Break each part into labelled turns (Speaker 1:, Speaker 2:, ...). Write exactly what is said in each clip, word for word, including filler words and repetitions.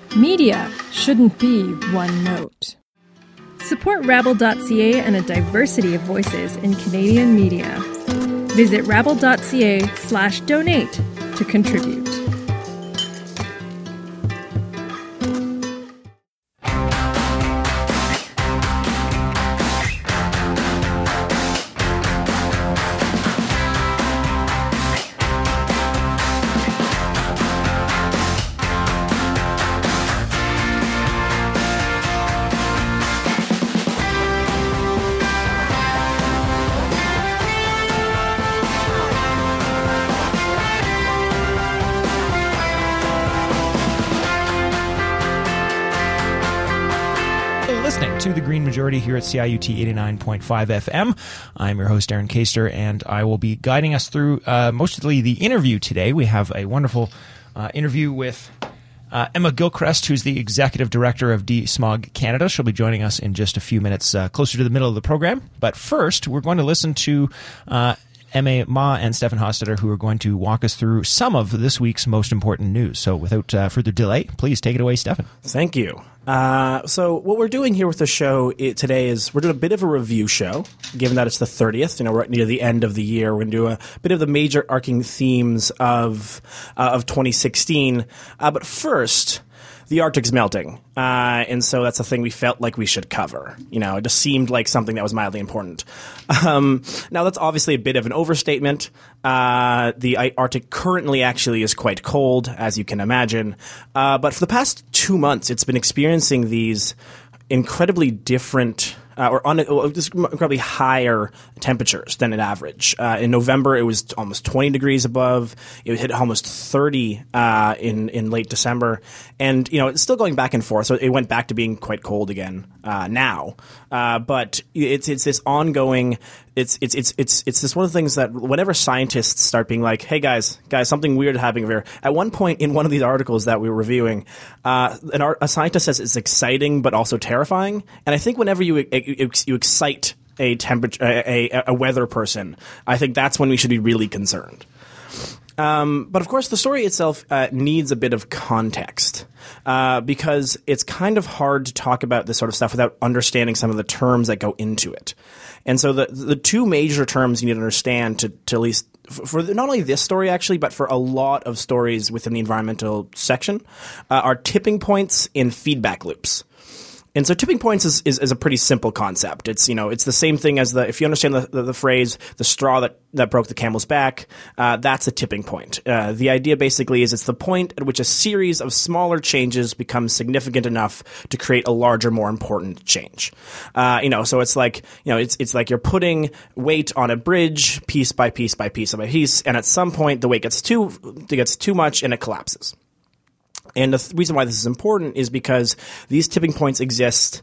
Speaker 1: Media shouldn't be one note. Support Rabble dot c a and a diversity of voices in Canadian media. Visit rabble dot c a slash donate to contribute.
Speaker 2: To the Green Majority here at C I U T eighty-nine point five F M. I'm your host, Aaron Kaster, and I will be guiding us through uh, mostly the interview today. We have a wonderful uh, interview with uh, Emma Gilchrist, who's the Executive Director of DeSmog Canada. She'll be joining us in just a few minutes uh, closer to the middle of the program. But first, we're going to listen to uh, Emma Ma and Stefan Hostetter, who are going to walk us through some of this week's most important news. So without uh, further delay, please take it away, Stefan.
Speaker 3: Thank you. Uh, so what we're doing here with the show it, today is we're doing a bit of a review show, given that it's the thirtieth. You know, we're near the end of the year. We're going to do a bit of the major arcing themes of uh, of twenty sixteen. Uh, but first, the Arctic's melting, uh, and so that's a thing we felt like we should cover. You know, it just seemed like something that was mildly important. Um, now, that's obviously a bit of an overstatement. Uh, the Arctic currently actually is quite cold, as you can imagine. Uh, but for the past two months, it's been experiencing these incredibly different uh, or un- just incredibly higher temperatures than an average. Uh, in November, it was almost twenty degrees above. It hit almost thirty uh, in in late December, and you know it's still going back and forth. So it went back to being quite cold again uh, now. Uh, but it's it's this ongoing. It's it's it's it's it's this one of the things that whenever scientists start being like, "Hey guys, guys, something weird happening here." At one point in one of these articles that we were reviewing, uh, an art, a scientist says it's exciting but also terrifying. And I think whenever you you, you excite a temperature a, a, a weather person, I think that's when we should be really concerned. Um, but of course, the story itself uh, needs a bit of context uh, because it's kind of hard to talk about this sort of stuff without understanding some of the terms that go into it. And so the the two major terms you need to understand to, to at least for, for not only this story actually, but for a lot of stories within the environmental section uh, are tipping points and feedback loops. And so tipping points is, is, is a pretty simple concept. It's, you know, it's the same thing as the, if you understand the, the, the phrase, the straw that, that broke the camel's back, uh, that's a tipping point. Uh, the idea basically is it's the point at which a series of smaller changes becomes significant enough to create a larger, more important change. Uh, you know, so it's like, you know, it's, it's like you're putting weight on a bridge piece by piece by piece by piece, and at some point the weight gets too, it gets too much and it collapses. And the th- reason why this is important is because these tipping points exist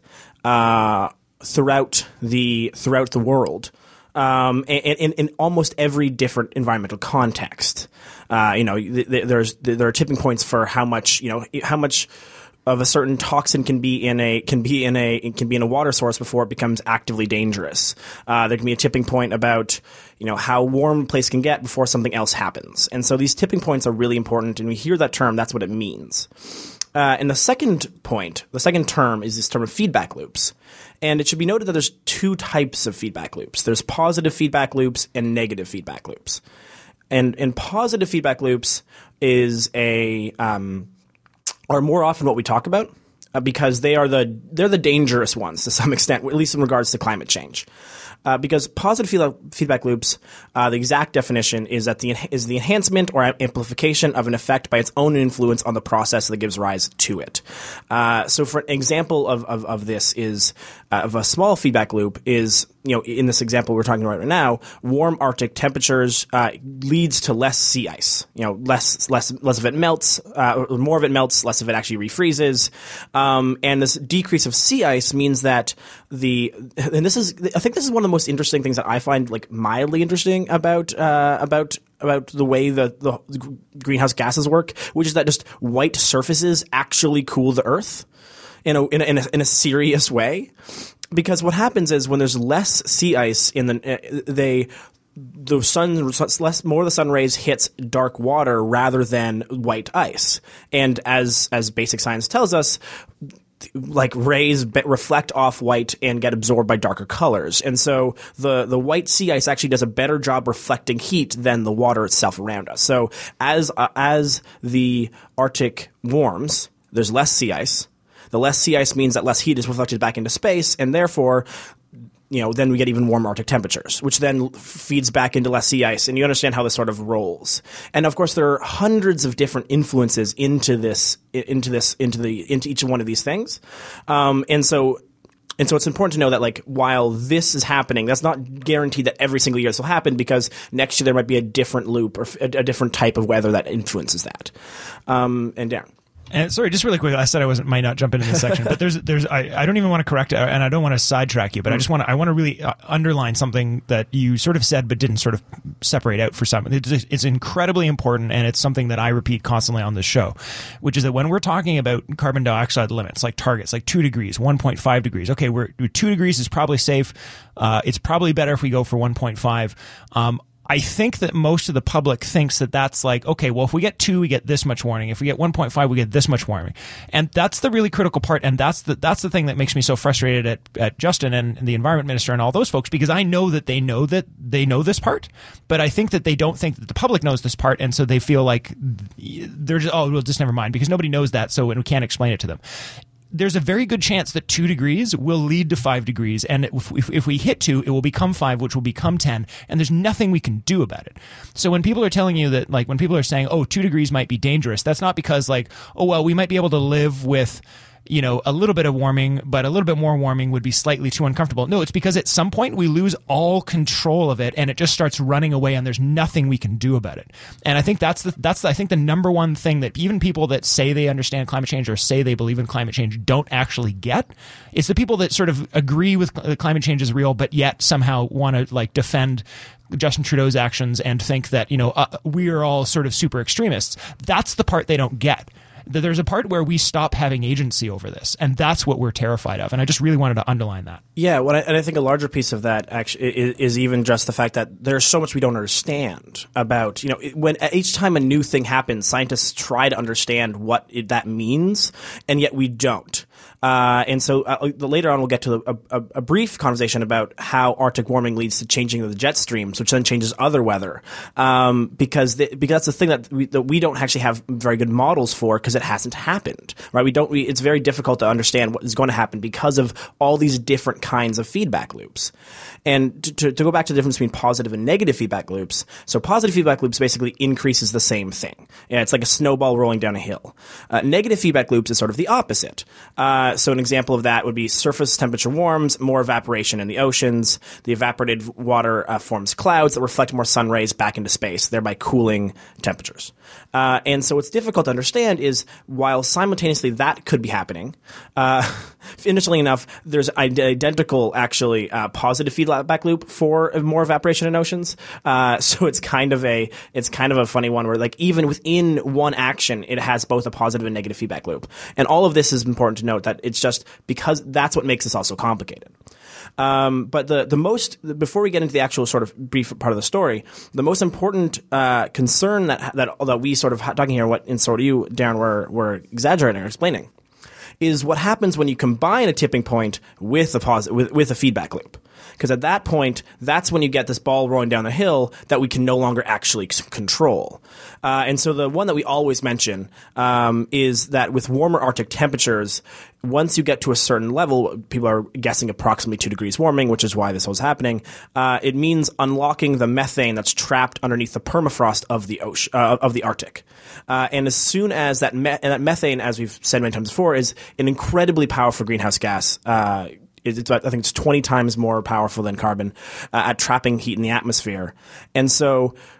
Speaker 3: uh, throughout the throughout the world, um, and in, in almost every different environmental context. Uh, you know, th- th- there's th- there are tipping points for how much you know how much of a certain toxin can be in a can be in a can be in a water source before it becomes actively dangerous. Uh, there can be a tipping point about you know how warm a place can get before something else happens. And so these tipping points are really important. And we hear that term, that's what it means. Uh, and the second point, the second term is this term of feedback loops. And it should be noted that there's two types of feedback loops. There's positive feedback loops and negative feedback loops. And and positive feedback loops is a um, are more often what we talk about uh, because they are the they're the dangerous ones to some extent, at least in regards to climate change. Uh, because positive feedback, feedback loops, uh, the exact definition is that the is the enhancement or amplification of an effect by its own influence on the process that gives rise to it. Uh, so, for an example of of, of this is uh, of a small feedback loop is you know in this example we're talking about right now, warm Arctic temperatures uh, leads to less sea ice. You know, less less less of it melts, uh, or more of it melts, less of it actually refreezes, um, and this decrease of sea ice means that the and this is I think this is one of the most interesting things that I find like mildly interesting about uh, about about the way the, the, the greenhouse gases work, which is that just white surfaces actually cool the Earth in a in a, in a, in a serious way. Because what happens is when there's less sea ice in the uh, they the sun, less more of the sun rays hits dark water rather than white ice. And as as basic science tells us, like rays be- reflect off white and get absorbed by darker colors. And so the, the white sea ice actually does a better job reflecting heat than the water itself around us. So as uh, as the Arctic warms, there's less sea ice. The less sea ice means that less heat is reflected back into space, and therefore, you know, then we get even warmer Arctic temperatures, which then feeds back into less sea ice. And you understand how this sort of rolls. And of course, there are hundreds of different influences into this, into this, into the, into each one of these things. Um, and so, and so it's important to know that, like, while this is happening, that's not guaranteed that every single year this will happen, because next year there might be a different loop or a, a different type of weather that influences that. Um, and Darren.
Speaker 2: And sorry, just really quick, I said I wasn't might not jump into this section, but there's there's I, I don't even want to correct it, and I don't want to sidetrack you, but mm. I just want to I want to really uh, underline something that you sort of said but didn't sort of separate out for some. It's, it's incredibly important, and it's something that I repeat constantly on this show, which is that when we're talking about carbon dioxide limits, like targets, like two degrees, one point five degrees, okay, we're two degrees is probably safe. Uh, it's probably better if we go for one point five. Um, I think that most of the public thinks that that's like, okay, well, if we get two, we get this much warming. If we get one point five, we get this much warming. And that's the really critical part. And that's the, that's the thing that makes me so frustrated at, at Justin and, and the environment minister and all those folks, because I know that they know that they know this part, but I think that they don't think that the public knows this part. And so they feel like they're just, oh, well, just never mind, because nobody knows that. So we can't explain it to them. There's a very good chance that two degrees will lead to five degrees. And if, if, if we hit two, it will become five, which will become ten. And there's nothing we can do about it. So when people are telling you that, like, when people are saying, oh, two degrees might be dangerous, that's not because, like, oh, well, we might be able to live with, you know, a little bit of warming, but a little bit more warming would be slightly too uncomfortable. No, it's because at some point we lose all control of it and it just starts running away and there's nothing we can do about it. And I think that's the, that's, I think the number one thing that even people that say they understand climate change or say they believe in climate change don't actually get. It's the people that sort of agree with climate change is real, but yet somehow want to, like, defend Justin Trudeau's actions and think that, you know, uh, we are all sort of super extremists. That's the part they don't get. There's a part where we stop having agency over this, and that's what we're terrified of. And I just really wanted to underline that.
Speaker 3: Yeah, well, and I think a larger piece of that actually is, is even just the fact that there's so much we don't understand about, you know, when each time a new thing happens, scientists try to understand what it, that means, and yet we don't. Uh, and so uh, later on, we'll get to a, a, a brief conversation about how Arctic warming leads to changing of the jet streams, which then changes other weather. Um, because, the, because that's the thing that we, that we don't actually have very good models for, because it hasn't happened, right? We don't, we, it's very difficult to understand what is going to happen because of all these different kinds of feedback loops. And to, to, to go back to the difference between positive and negative feedback loops. So positive feedback loops basically increases the same thing. Yeah, it's like a snowball rolling down a hill. Uh, negative feedback loops is sort of the opposite. Uh, so an example of that would be surface temperature warms, more evaporation in the oceans. The evaporated water uh, forms clouds that reflect more sun rays back into space, thereby cooling temperatures. Uh, and so what's difficult to understand is while simultaneously that could be happening, uh, interestingly enough, there's identical, actually, uh, positive feedback loop for more evaporation in oceans. Uh, so it's kind of a, it's kind of a funny one where, like, even within one action, it has both a positive and negative feedback loop. And all of this is important to note that it's just because that's what makes this also complicated. Um, but the, the most, before we get into the actual sort of brief part of the story, the most important, uh, concern that, that, that we sort of talking here, what, and sort of you, Darren, were, were exaggerating or explaining, is what happens when you combine a tipping point with a posit- with, with a feedback loop. Because at that point, that's when you get this ball rolling down the hill that we can no longer actually c- control. Uh, and so the one that we always mention um, is that with warmer Arctic temperatures, once you get to a certain level, people are guessing approximately two degrees warming, which is why this was happening. Uh, it means unlocking the methane that's trapped underneath the permafrost of the ocean, uh, of the Arctic. Uh, and as soon as that, me- and that methane, as we've said many times before, is an incredibly powerful greenhouse gas. Uh, It's, I think it's twenty times more powerful than carbon uh, at trapping heat in the atmosphere. And so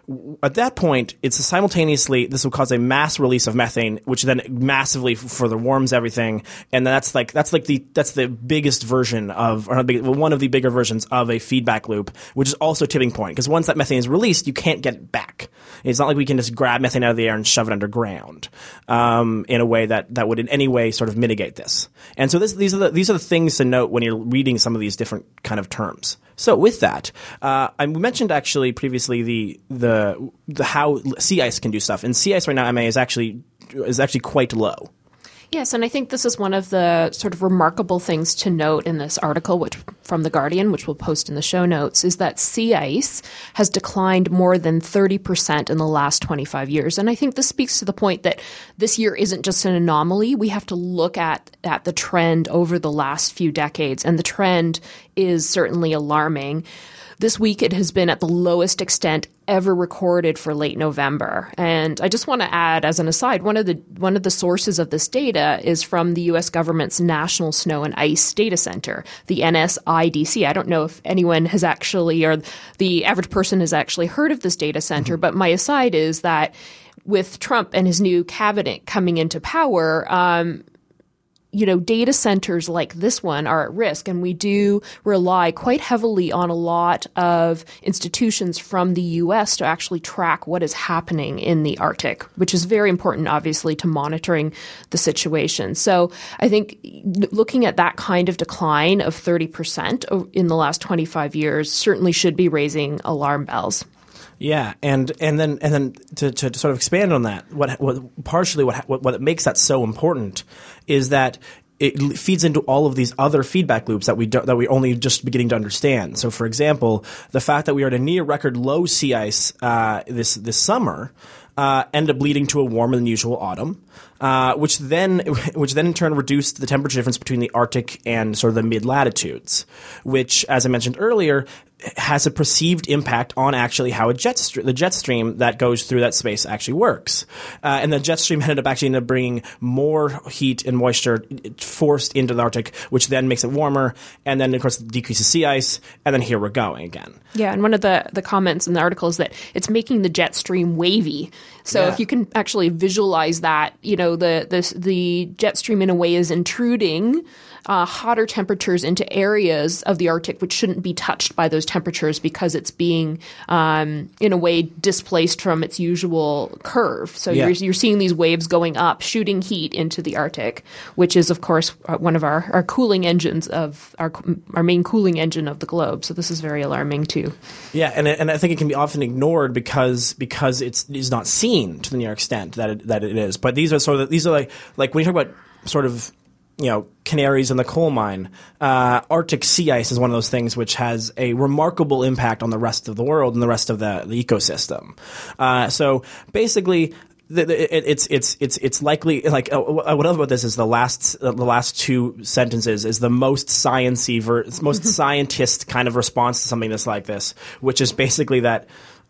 Speaker 3: at that point, it's simultaneously, this will cause a mass release of methane, which then massively further warms everything. And that's like, that's like the, that's the biggest version of, or one of the bigger versions of a feedback loop, which is also a tipping point. Because once that methane is released, you can't get it back. It's not like we can just grab methane out of the air and shove it underground, um, in a way that, that would in any way sort of mitigate this. And so this, these are the, these are the things to note when you're reading some of these different kind of terms. So with that, uh, I mentioned actually previously the the the how sea ice can do stuff, and sea ice right now, M A, is actually is actually quite low.
Speaker 4: Yes, and I think this is one of the sort of remarkable things to note in this article, which from The Guardian, which we'll post in the show notes, is that sea ice has declined more than thirty percent in the last twenty-five years. And I think this speaks to the point that this year isn't just an anomaly. We have to look at, at the trend over the last few decades, and the trend is certainly alarming. This week, it has been at the lowest extent ever recorded for late November. And I just want to add, as an aside, one of the one of the sources of this data is from the U S government's National Snow and Ice Data Center, the N S I D C. I don't know if anyone has actually, or the average person has actually heard of this data center, mm-hmm. but my aside is that with Trump and his new cabinet coming into power, um, you know, data centers like this one are at risk, and we do rely quite heavily on a lot of institutions from the U S to actually track what is happening in the Arctic, which is very important, obviously, to monitoring the situation. So I think looking at that kind of decline of thirty percent in the last twenty-five years certainly should be raising alarm bells.
Speaker 3: Yeah, and and then and then to, to, to sort of expand on that, what what partially what what what makes that so important is that it feeds into all of these other feedback loops that we do, that we're only just beginning to understand. So, for example, the fact that we are at a near record low sea ice uh, this this summer uh, ended up leading to a warmer than usual autumn, uh, which then which then in turn reduced the temperature difference between the Arctic and sort of the mid latitudes, which, as I mentioned earlier, has a perceived impact on actually how a jet st- the jet stream that goes through that space actually works. Uh, and the jet stream ended up actually ended up bringing more heat and moisture forced into the Arctic, which then makes it warmer, and then, of course, decreases sea ice, and then here we're going again.
Speaker 4: Yeah, and one of the, the comments in the article is that it's making the jet stream wavy. So yeah. If you can actually visualize that, you know, the, the, the jet stream in a way is intruding Uh, hotter temperatures into areas of the Arctic which shouldn't be touched by those temperatures because it's being, um, in a way, displaced from its usual curve. So yeah. you're, you're seeing these waves going up, shooting heat into the Arctic, which is, of course, one of our, our cooling engines of our our main cooling engine of the globe. So this is very alarming too.
Speaker 3: Yeah, and and I think it can be often ignored because because it's is not seen to the near extent that it, that it is. But these are sort of these are like like when you talk about sort of, you know, canaries in the coal mine, uh, Arctic sea ice is one of those things which has a remarkable impact on the rest of the world and the rest of the, the ecosystem. Uh, so basically, the, the, it, it's it's it's it's likely like uh, what I love about this is the last uh, the last two sentences is the most sciencey, ver- most scientist kind of response to something that's like this, which is basically that.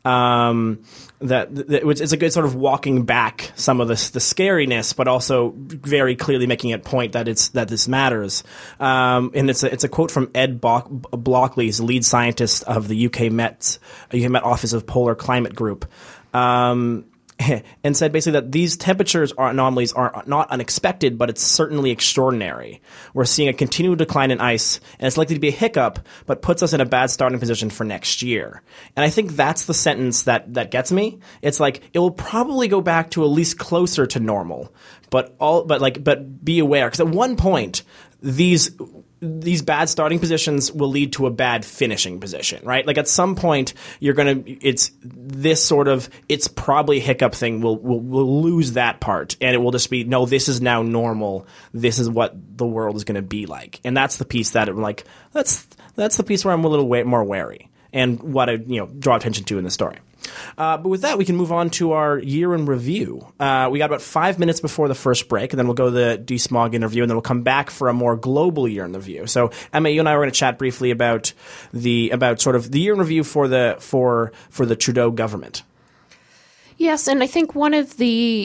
Speaker 3: Um, that, that which is a good sort of walking back some of this the scariness, but also very clearly making it point that it's that this matters. Um, and it's a, it's a quote from Ed Bock, Blockley's lead scientist of the U K Met U K Met Office of Polar Climate Group. Um, and said basically that these temperatures are anomalies are not unexpected, but it's certainly extraordinary. We're seeing a continual decline in ice, and it's likely to be a hiccup, but puts us in a bad starting position for next year. And I think that's the sentence that, that gets me. It's like, it will probably go back to at least closer to normal, but all, but like, but be aware. Because at one point, these, these bad starting positions will lead to a bad finishing position, right? Like at some point, you're going to, it's this sort of, it's probably a hiccup thing. We'll, we'll, we'll lose that part. And it will just be, no, this is now normal. This is what the world is going to be like. And that's the piece that I'm like, that's, that's the piece where I'm a little way more wary and what I, you know, draw attention to in the story. Uh, but with that, we can move on to our year in review. Uh, we got about five minutes before the first break, and then we'll go to the DeSmog interview, and then we'll come back for a more global year in review. So, Emma, you and I were going to chat briefly about the about sort of the year in review for the for for the Trudeau government.
Speaker 4: Yes, and I think one of the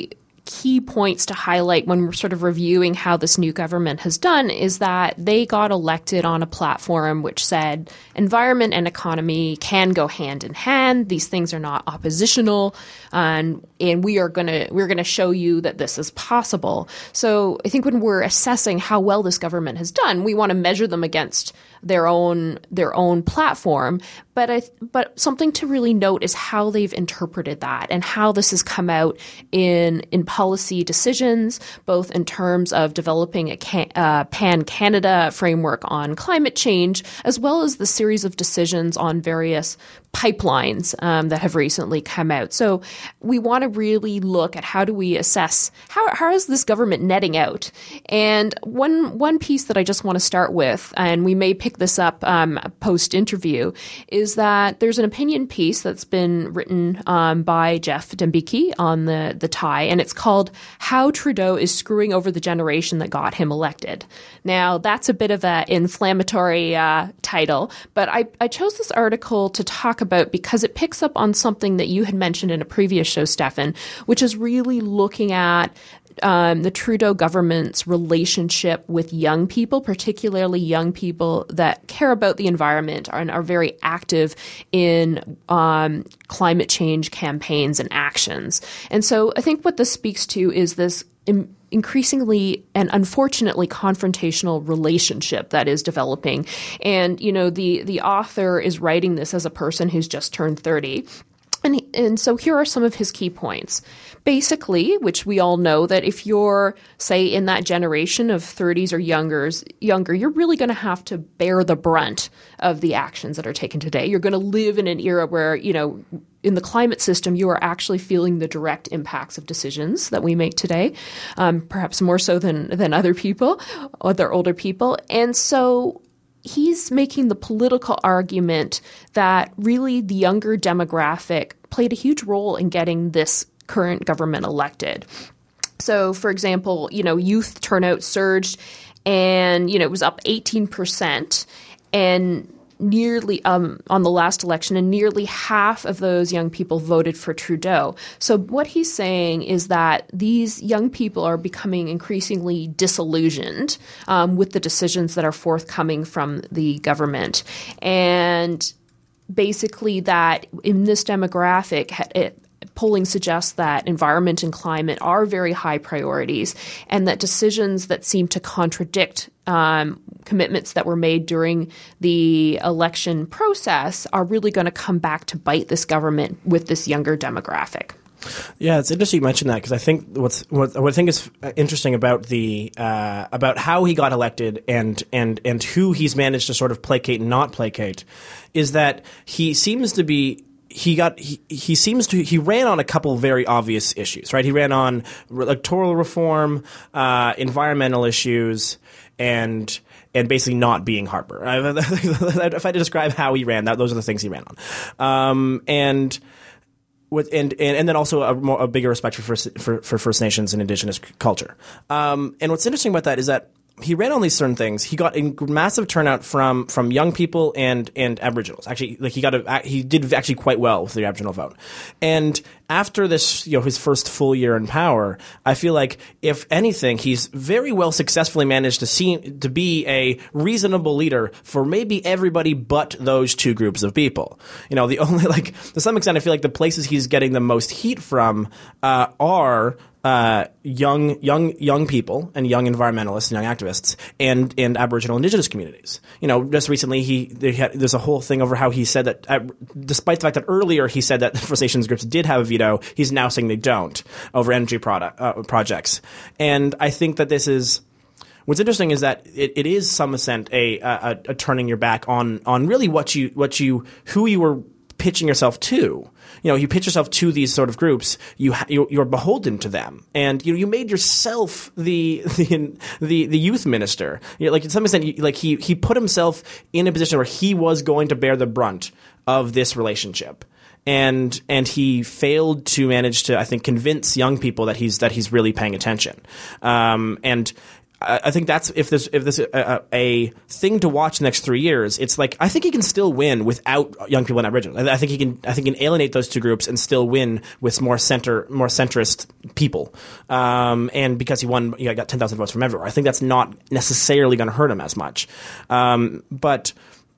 Speaker 4: key points to highlight when we're sort of reviewing how this new government has done is that they got elected on a platform which said environment and economy can go hand in hand. These things are not oppositional, and and we are gonna we're gonna show you that this is possible. So I think when we're assessing how well this government has done, we want to measure them against their own their own platform. But I, but something to really note is how they've interpreted that and how this has come out in in policy decisions, both in terms of developing a can, uh, pan-Canada framework on climate change, as well as the series of decisions on various pipelines um, that have recently come out. So we want to really look at how do we assess how how is this government netting out? And one one piece that I just want to start with, and we may pick this up um, post-interview, is that there's an opinion piece that's been written um, by Jeff Dembicki on the, the T I E, and it's called How Trudeau is Screwing Over the Generation That Got Him Elected. Now, that's a bit of an inflammatory uh, title, but I, I chose this article to talk about because it picks up on something that you had mentioned in a previous show, Stefan, which is really looking at Um, the Trudeau government's relationship with young people, particularly young people that care about the environment and are very active in um, climate change campaigns and actions. And so I think what this speaks to is this im- increasingly and unfortunately confrontational relationship that is developing. And, you know, the, the author is writing this as a person who's just turned thirty. And, and so here are some of his key points. Basically, which we all know that if you're, say, in that generation of thirties or youngers, younger, you're really going to have to bear the brunt of the actions that are taken today. You're going to live in an era where, you know, in the climate system, you are actually feeling the direct impacts of decisions that we make today, um, perhaps more so than, than other people, other older people. And so he's making the political argument that really the younger demographic played a huge role in getting this current government elected. So, for example, you know, youth turnout surged and, you know, it was up eighteen percent and nearly um, on the last election, and nearly half of those young people voted for Trudeau. So what he's saying is that these young people are becoming increasingly disillusioned um, with the decisions that are forthcoming from the government. And basically that in this demographic, it, polling suggests that environment and climate are very high priorities, and that decisions that seem to contradict um, commitments that were made during the election process are really going to come back to bite this government with this younger demographic.
Speaker 3: Yeah, it's interesting you mentioned that, because I think what's what, what I think is interesting about the uh, about how he got elected and and and who he's managed to sort of placate and not placate is that he seems to be. He got. He, he seems to. He ran on a couple very obvious issues, right? He ran on electoral reform, uh, environmental issues, and and basically not being Harper. If I had to describe how he ran, that those are the things he ran on, um, and. With, and, and and then also a, more, a bigger respect for First, for, for First Nations and Indigenous culture. Um, and what's interesting about that is that he ran on these certain things. He got a massive turnout from from young people and and Aboriginals. Actually, like he got a, he did actually quite well with the Aboriginal vote. And after this, you know, his first full year in power, I feel like if anything, he's very well successfully managed to see to be a reasonable leader for maybe everybody but those two groups of people. You know, the only like to some extent, I feel like the places he's getting the most heat from uh, are. Uh, young, young, young people and young environmentalists and young activists and, and Aboriginal Indigenous communities. You know, just recently he, they had, there's a whole thing over how he said that, uh, despite the fact that earlier he said that First Nations groups did have a veto, he's now saying they don't over energy product, uh, projects. And I think that this is, what's interesting is that it, it is some extent a, a, a turning your back on, on really what you, what you, who you were pitching yourself to. You know, you pitch yourself to these sort of groups, you ha- you're beholden to them, and you know, you made yourself the the the, the youth minister. You know, like to some extent, you, like he he put himself in a position where he was going to bear the brunt of this relationship, and and he failed to manage to, I think, convince young people that he's that he's really paying attention, um, and. I, I think that's if there's if there's a, a thing to watch the next three years, it's like I think he can still win without young people in Aboriginal. I think he can. I think he can alienate those two groups and still win with more center, more centrist people. Um, and because he won, you know, got ten thousand votes from everywhere. I think that's not necessarily going to hurt him as much. Um, but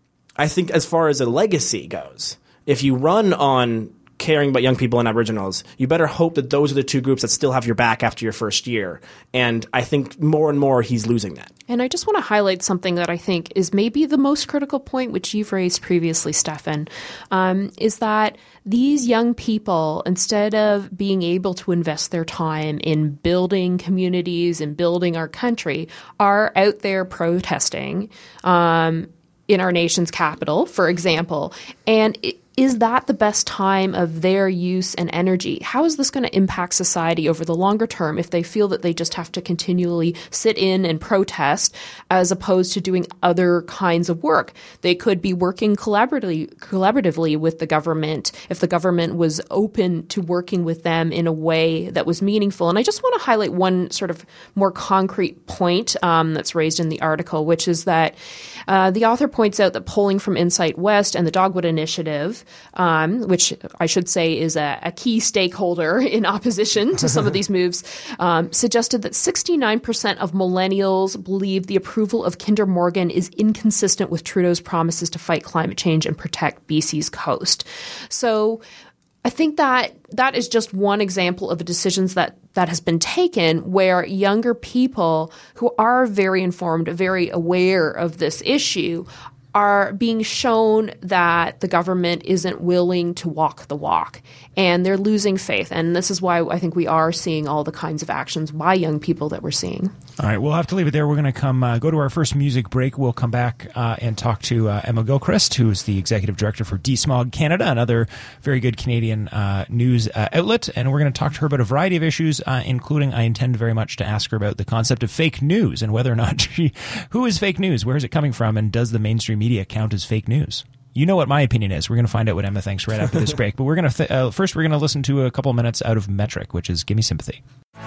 Speaker 3: I think as far as a legacy goes, if you run on caring about young people and Aboriginals, you better hope that those are the two groups that still have your back after your first year. And I think more and more he's losing that.
Speaker 4: And I just want to highlight something that I think is maybe the most critical point, which you've raised previously, Stefan, um, is that these young people, instead of being able to invest their time in building communities and building our country, are out there protesting um, in our nation's capital, for example. And it, is that the best time of their use and energy? How is this going to impact society over the longer term if they feel that they just have to continually sit in and protest as opposed to doing other kinds of work? They could be working collaboratively, collaboratively with the government if the government was open to working with them in a way that was meaningful. And I just want to highlight one sort of more concrete point um, that's raised in the article, which is that uh, the author points out that polling from Insight West and the Dogwood Initiative, Um, which I should say is a, a key stakeholder in opposition to some of these moves, um, suggested that sixty-nine percent of millennials believe the approval of Kinder Morgan is inconsistent with Trudeau's promises to fight climate change and protect B C's coast. So I think that that is just one example of the decisions that, that has been taken where younger people who are very informed, very aware of this issue are being shown that the government isn't willing to walk the walk, and they're losing faith. And this is why I think we are seeing all the kinds of actions by young people that we're seeing.
Speaker 2: All right, we'll have to leave it there. We're going to come uh, go to our first music break. We'll come back uh, and talk to uh, Emma Gilchrist, who is the Executive Director for DeSmog Canada, another very good Canadian uh, news uh, outlet. And we're going to talk to her about a variety of issues, uh, including I intend very much to ask her about the concept of fake news and whether or not she, who is fake news, where is it coming from, and does the mainstream media count as fake news? You know what my opinion is. We're going to find out what Emma thinks right after this break. But we're going to th- uh, first we're going to listen to a couple minutes out of Metric, which is "Gimme Sympathy."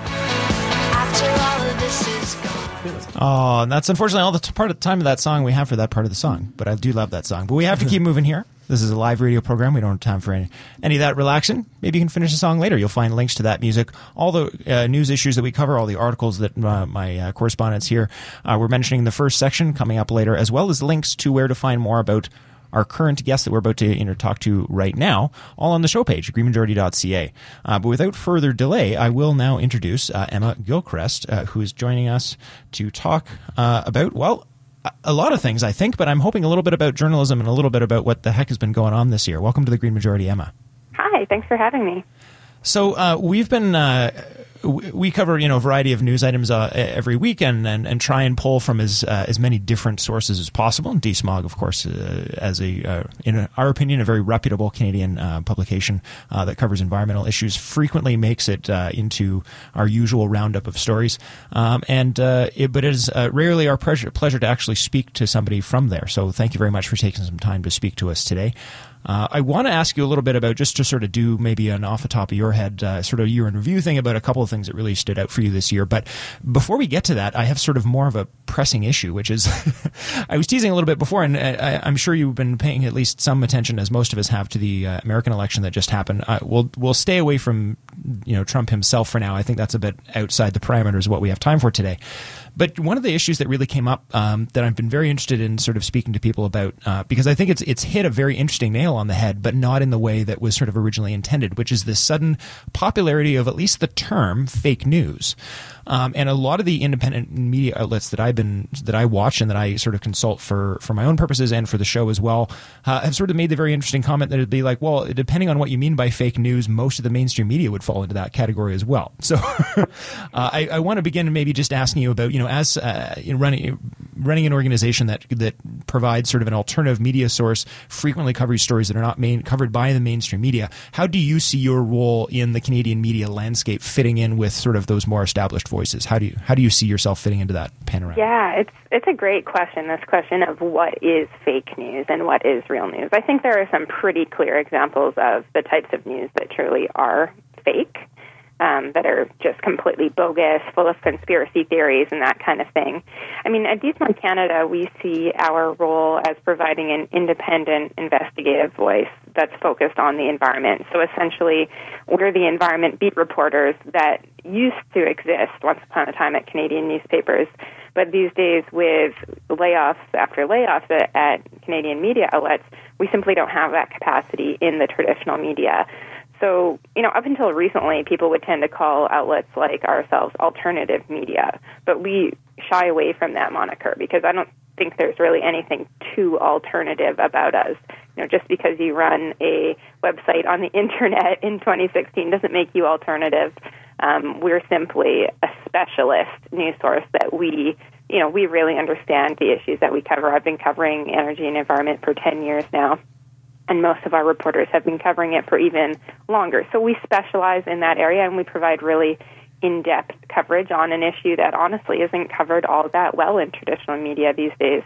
Speaker 5: After all of this is gone.
Speaker 2: Oh, and that's unfortunately all the t- part of the time of that song we have for that part of the song. But I do love that song. But we have to keep moving here. This is a live radio program. We don't have time for any, any of that relaxing. Maybe you can finish the song later. You'll find links to that music, all the uh, news issues that we cover, all the articles that uh, my uh, correspondents here uh, were mentioning in the first section coming up later, as well as links to where to find more about our current guest that we're about to you know, talk to right now, all on the show page, green majority dot c a. Uh, but without further delay, I will now introduce uh, Emma Gilchrist, uh, who is joining us to talk uh, about, well, a lot of things, I think, but I'm hoping a little bit about journalism and a little bit about what the heck has been going on this year. Welcome to the Green Majority, Emma.
Speaker 6: Hi, thanks for having me.
Speaker 2: So uh, we've been uh, we cover you know a variety of news items uh, every week and, and and try and pull from as uh, as many different sources as possible. And DeSmog, of course, uh, as a uh, in our opinion, a very reputable Canadian uh, publication uh, that covers environmental issues, frequently makes it uh, into our usual roundup of stories. Um, and uh, it, but it is uh, rarely our pleasure pleasure to actually speak to somebody from there. So thank you very much for taking some time to speak to us today. Uh, I want to ask you a little bit about, just to sort of do maybe an off the top of your head, uh, sort of year in review thing about a couple of things that really stood out for you this year. But before we get to that, I have sort of more of a pressing issue, which is I was teasing a little bit before, and I, I'm sure you've been paying at least some attention, as most of us have, to the uh, American election that just happened. Uh, we'll we'll stay away from you know Trump himself for now. I think that's a bit outside the parameters of what we have time for today. But one of the issues that really came up um, that I've been very interested in sort of speaking to people about, uh, because I think it's it's hit a very interesting nail on the head, but not in the way that was sort of originally intended, which is this sudden popularity of at least the term fake news. Um, and a lot of the independent media outlets that I've been that I watch and that I sort of consult for for my own purposes and for the show as well uh, have sort of made the very interesting comment that it'd be like, well, depending on what you mean by fake news, most of the mainstream media would fall into that category as well. So uh, I, I want to begin maybe just asking you about, you know, as uh, you know, running running an organization that that provides sort of an alternative media source, frequently covers stories that are not main, covered by the mainstream media. How do you see your role in the Canadian media landscape fitting in with sort of those more established voices? How do you how do you see yourself fitting into that panorama?
Speaker 6: Yeah, it's it's a great question, this question of what is fake news and what is real news. I think there are some pretty clear examples of the types of news that truly are fake. um, that are just completely bogus, full of conspiracy theories and that kind of thing. I mean, at DeSmog Canada, we see our role as providing an independent investigative voice that's focused on the environment. So essentially, we're the environment beat reporters that used to exist once upon a time at Canadian newspapers. But these days, with layoffs after layoffs at, at Canadian media outlets, we simply don't have that capacity in the traditional media. So, you know, up until recently, people would tend to call outlets like ourselves alternative media. But we shy away from that moniker because I don't think there's really anything too alternative about us. You know, just because you run a website on the internet in twenty sixteen doesn't make you alternative. Um, we're simply a specialist news source that we, you know, we really understand the issues that we cover. I've been covering energy and environment for ten years now, and most of our reporters have been covering it for even longer. So we specialize in that area, and we provide really in-depth coverage on an issue that honestly isn't covered all that well in traditional media these days.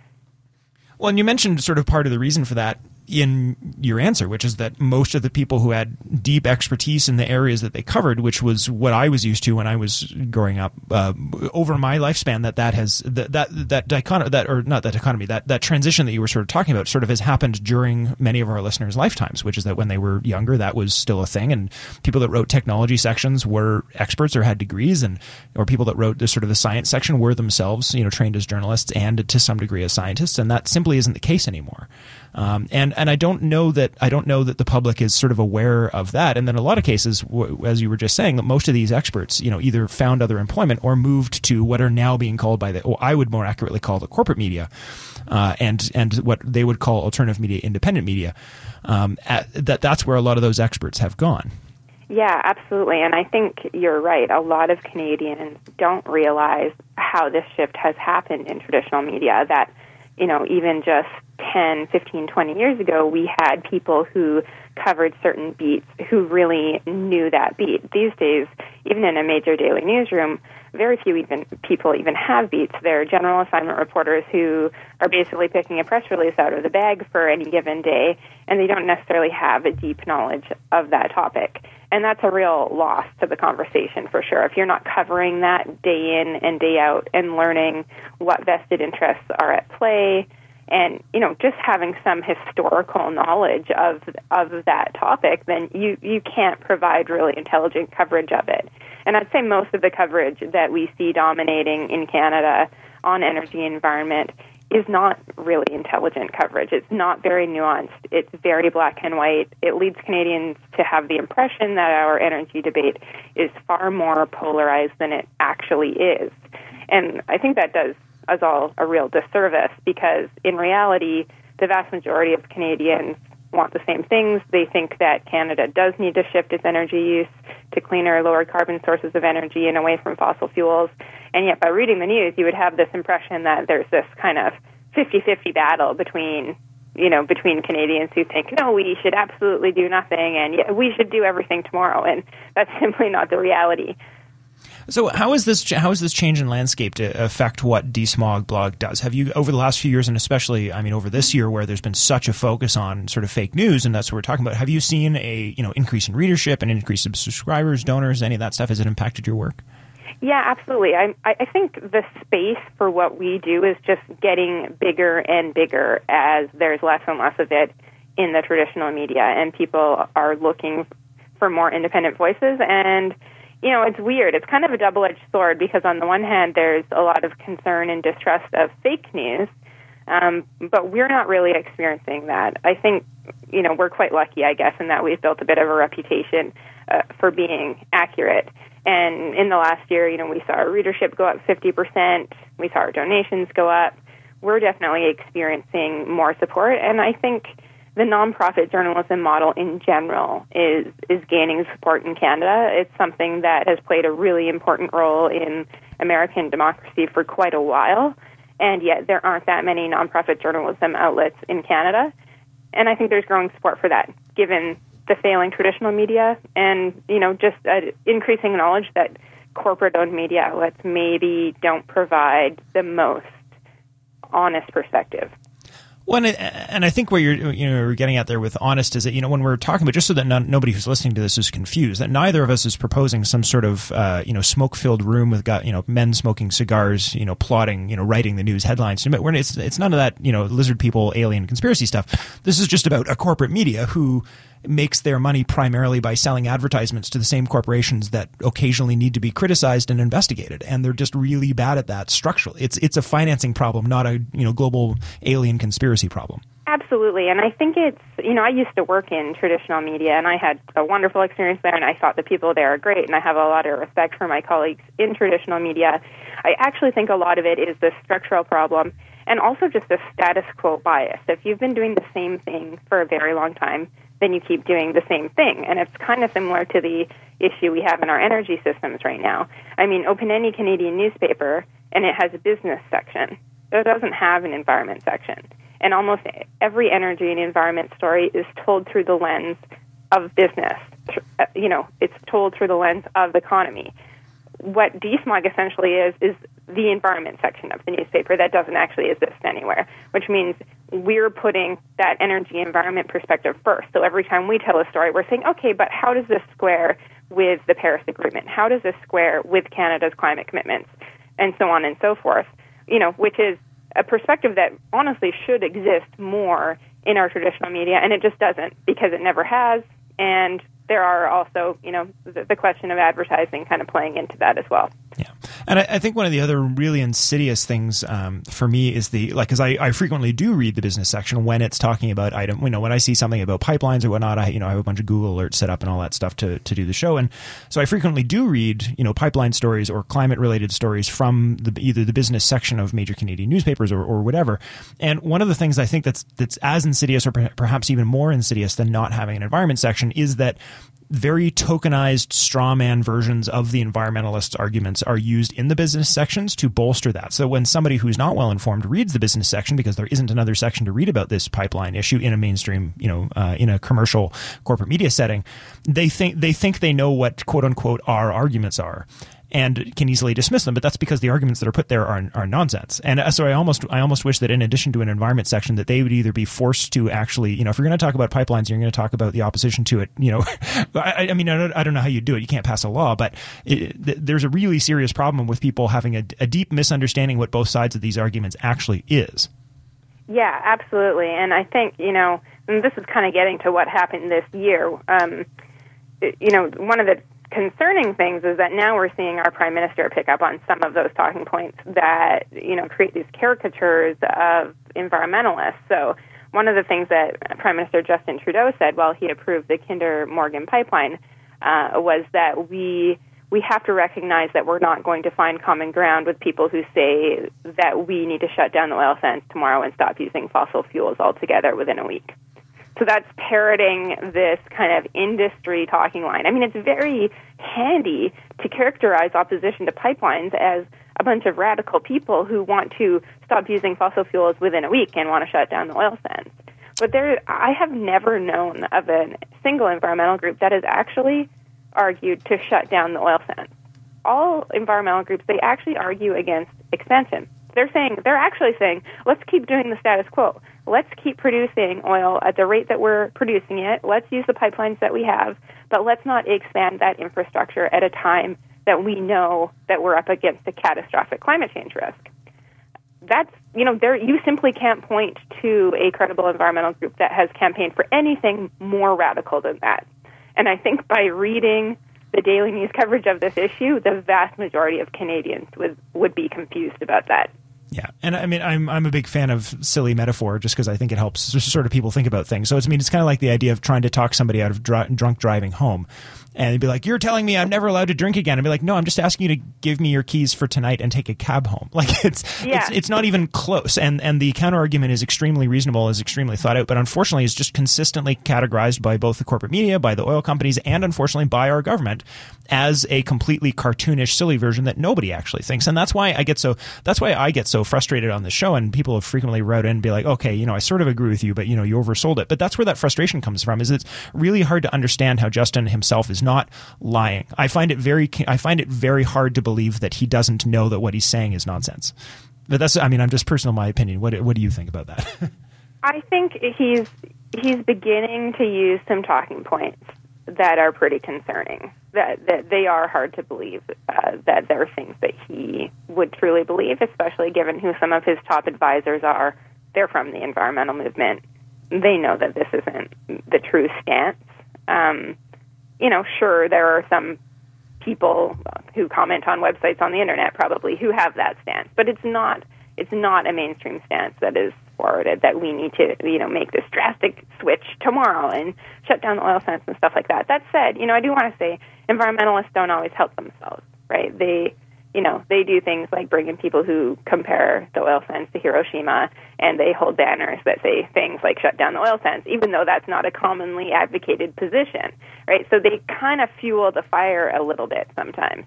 Speaker 2: Well, and you mentioned sort of part of the reason for that in your answer, which is that most of the people who had deep expertise in the areas that they covered, which was what I was used to when I was growing up, uh, over my lifespan, that that has that that that dichotomy, that or not that dichotomy, that that transition that you were sort of talking about, sort of has happened during many of our listeners' lifetimes, which is that when they were younger, that was still a thing, and people that wrote technology sections were experts or had degrees, and or people that wrote the sort of the science section were themselves, you know, trained as journalists and to some degree as scientists, and that simply isn't the case anymore. Um, and and I don't know that I don't know that the public is sort of aware of that. And then a lot of cases, w- as you were just saying, that most of these experts, you know, either found other employment or moved to what are now being called by the, or I would more accurately call the corporate media, uh, and and what they would call alternative media, independent media. Um, at, that that's where a lot of those experts have gone.
Speaker 6: Yeah, absolutely. And I think you're right. A lot of Canadians don't realize how this shift has happened in traditional media, that, you know, even just ten, fifteen, twenty years ago, we had people who covered certain beats who really knew that beat. These days, even in a major daily newsroom, very few even people even have beats. They're general assignment reporters who are basically picking a press release out of the bag for any given day, and they don't necessarily have a deep knowledge of that topic. And that's a real loss to the conversation, for sure. If you're not covering that day in and day out and learning what vested interests are at play, and, you know, just having some historical knowledge of of that topic, then you, you can't provide really intelligent coverage of it. And I'd say most of the coverage that we see dominating in Canada on energy and environment is not really intelligent coverage. It's not very nuanced. It's very black and white. It leads Canadians to have the impression that our energy debate is far more polarized than it actually is. And I think that does us all a real disservice, because in reality, the vast majority of Canadians want the same things. They think that Canada does need to shift its energy use to cleaner, lower carbon sources of energy and away from fossil fuels. And yet by reading the news, you would have this impression that there's this kind of fifty-fifty battle between, you know, between Canadians who think, no, we should absolutely do nothing, and yeah, we should do everything tomorrow. And that's simply not the reality.
Speaker 2: So how is this how is this change in landscape to affect what DeSmog blog does? Have you, over the last few years, and especially, I mean, over this year where there's been such a focus on sort of fake news, and that's what we're talking about, have you seen a, you know, increase in readership, an increase in subscribers, donors, any of that stuff? Has it impacted your work?
Speaker 6: Yeah, absolutely. I, I think the space for what we do is just getting bigger and bigger as there's less and less of it in the traditional media, and people are looking for more independent voices. And you know, it's weird. It's kind of a double-edged sword, because on the one hand, there's a lot of concern and distrust of fake news, um, but we're not really experiencing that. I think, you know, we're quite lucky, I guess, in that we've built a bit of a reputation uh, for being accurate. And in the last year, you know, we saw our readership go up fifty percent. We saw our donations go up. We're definitely experiencing more support, and I think the nonprofit journalism model in general is is gaining support in Canada. It's something that has played a really important role in American democracy for quite a while, and yet there aren't that many nonprofit journalism outlets in Canada. And I think there's growing support for that, given the failing traditional media and, you know, just uh, increasing knowledge that corporate-owned media outlets maybe don't provide the most honest perspective.
Speaker 2: Well, and, and I think what you're you know you're getting at there with honest is that, you know, when we're talking about, just so that no, nobody who's listening to this is confused, that neither of us is proposing some sort of uh, you know smoke-filled room with got you know men smoking cigars, you know plotting, you know writing the news headlines. We're, it's it's none of that you know lizard people, alien conspiracy stuff. This is just about a corporate media who makes their money primarily by selling advertisements to the same corporations that occasionally need to be criticized and investigated, and they're just really bad at that structurally. It's it's a financing problem, not a you know global alien conspiracy problem.
Speaker 6: Absolutely, and I think it's, you know, I used to work in traditional media, and I had a wonderful experience there, and I thought the people there are great, and I have a lot of respect for my colleagues in traditional media. I actually think a lot of it is the structural problem, and also just the status quo bias. If you've been doing the same thing for a very long time, then you keep doing the same thing. And it's kind of similar to the issue we have in our energy systems right now. I mean, open any Canadian newspaper, and it has a business section. It doesn't have an environment section. And almost every energy and environment story is told through the lens of business. You know, it's told through the lens of the economy. What D S M O G essentially is, is the environment section of the newspaper that doesn't actually exist anywhere, which means we're putting that energy environment perspective first. So every time we tell a story, we're saying, okay, but how does this square with the Paris Agreement? How does this square with Canada's climate commitments? And so on and so forth, you know, which is a perspective that honestly should exist more in our traditional media, and it just doesn't because it never has. And there are also, you know, the, the question of advertising kind of playing into that as well.
Speaker 2: Yeah. And I, I think one of the other really insidious things um, for me is the, like, because I, I frequently do read the business section when it's talking about item, you know, when I see something about pipelines or whatnot, I, you know, I have a bunch of Google alerts set up and all that stuff to, to do the show. And so I frequently do read, you know, pipeline stories or climate related stories from the, either the business section of major Canadian newspapers or, or whatever. And one of the things I think that's, that's as insidious or perhaps even more insidious than not having an environment section is that very tokenized straw man versions of the environmentalist arguments are used in the business sections to bolster that. So when somebody who's not well informed reads the business section, because there isn't another section to read about this pipeline issue in a mainstream, you know, uh, in a commercial corporate media setting, they think they think they know what quote unquote our arguments are, and can easily dismiss them. But that's because the arguments that are put there are, are nonsense. And so I almost I almost wish that in addition to an environment section, that they would either be forced to actually, you know, if you're going to talk about pipelines, you're going to talk about the opposition to it. You know, I, I mean, I don't, I don't know how you do it. You can't pass a law, but it, th- there's a really serious problem with people having a, a deep misunderstanding what both sides of these arguments actually is.
Speaker 6: Yeah, absolutely. And I think, you know, and this is kind of getting to what happened this year. Um, you know, one of the concerning things is that now we're seeing our Prime Minister pick up on some of those talking points that, you know, create these caricatures of environmentalists. So one of the things that Prime Minister Justin Trudeau said while he approved the Kinder Morgan pipeline uh, was that we we have to recognize that we're not going to find common ground with people who say that we need to shut down the oil sands tomorrow and stop using fossil fuels altogether within a week. So that's parroting this kind of industry talking line. I mean, it's very handy to characterize opposition to pipelines as a bunch of radical people who want to stop using fossil fuels within a week and want to shut down the oil sands. But there, I have never known of a single environmental group that has actually argued to shut down the oil sands. All environmental groups, they actually argue against expansion. They're saying, they're actually saying, let's keep doing the status quo. Let's keep producing oil at the rate that we're producing it. Let's use the pipelines that we have, but let's not expand that infrastructure at a time that we know that we're up against a catastrophic climate change risk. That's, you know, there, you simply can't point to a credible environmental group that has campaigned for anything more radical than that. And I think by reading the daily news coverage of this issue, the vast majority of Canadians would, would be confused about that.
Speaker 2: Yeah, and I mean, I'm I'm a big fan of silly metaphor just because I think it helps sort of people think about things. So it's I mean, it's kind of like the idea of trying to talk somebody out of dr- drunk driving home. And they'd be like, you're telling me I'm never allowed to drink again. I'd be like, no, I'm just asking you to give me your keys for tonight and take a cab home. Like it's
Speaker 6: yeah.
Speaker 2: it's it's not even close. And and the counter argument is extremely reasonable, is extremely thought out, but unfortunately is just consistently categorized by both the corporate media, by the oil companies, and unfortunately by our government as a completely cartoonish, silly version that nobody actually thinks. And that's why I get so that's why I get so frustrated on the show. And people have frequently wrote in and be like, okay, you know, I sort of agree with you, but you know, you oversold it. But that's where that frustration comes from. Is it's really hard to understand how Justin himself is not lying. I find it very, I find it very hard to believe that he doesn't know that what he's saying is nonsense. But that's, I mean, I'm just personal, my opinion. What, what do you think about that?
Speaker 6: I think he's he's beginning to use some talking points that are pretty concerning. That that they are hard to believe. Uh, that there are things that he would truly believe, especially given who some of his top advisors are. They're from the environmental movement. They know that this isn't the true stance. Um, you know, sure, there are some people who comment on websites on the internet probably who have that stance, but it's not it's not a mainstream stance that is forwarded, that we need to, you know, make this drastic switch tomorrow and shut down the oil sands and stuff like that. That said, you know, I do want to say environmentalists don't always help themselves, right? They, you know, they do things like bring in people who compare the oil sands to Hiroshima, and they hold banners that say things like shut down the oil sands, even though that's not a commonly advocated position, right? So they kind of fuel the fire a little bit sometimes.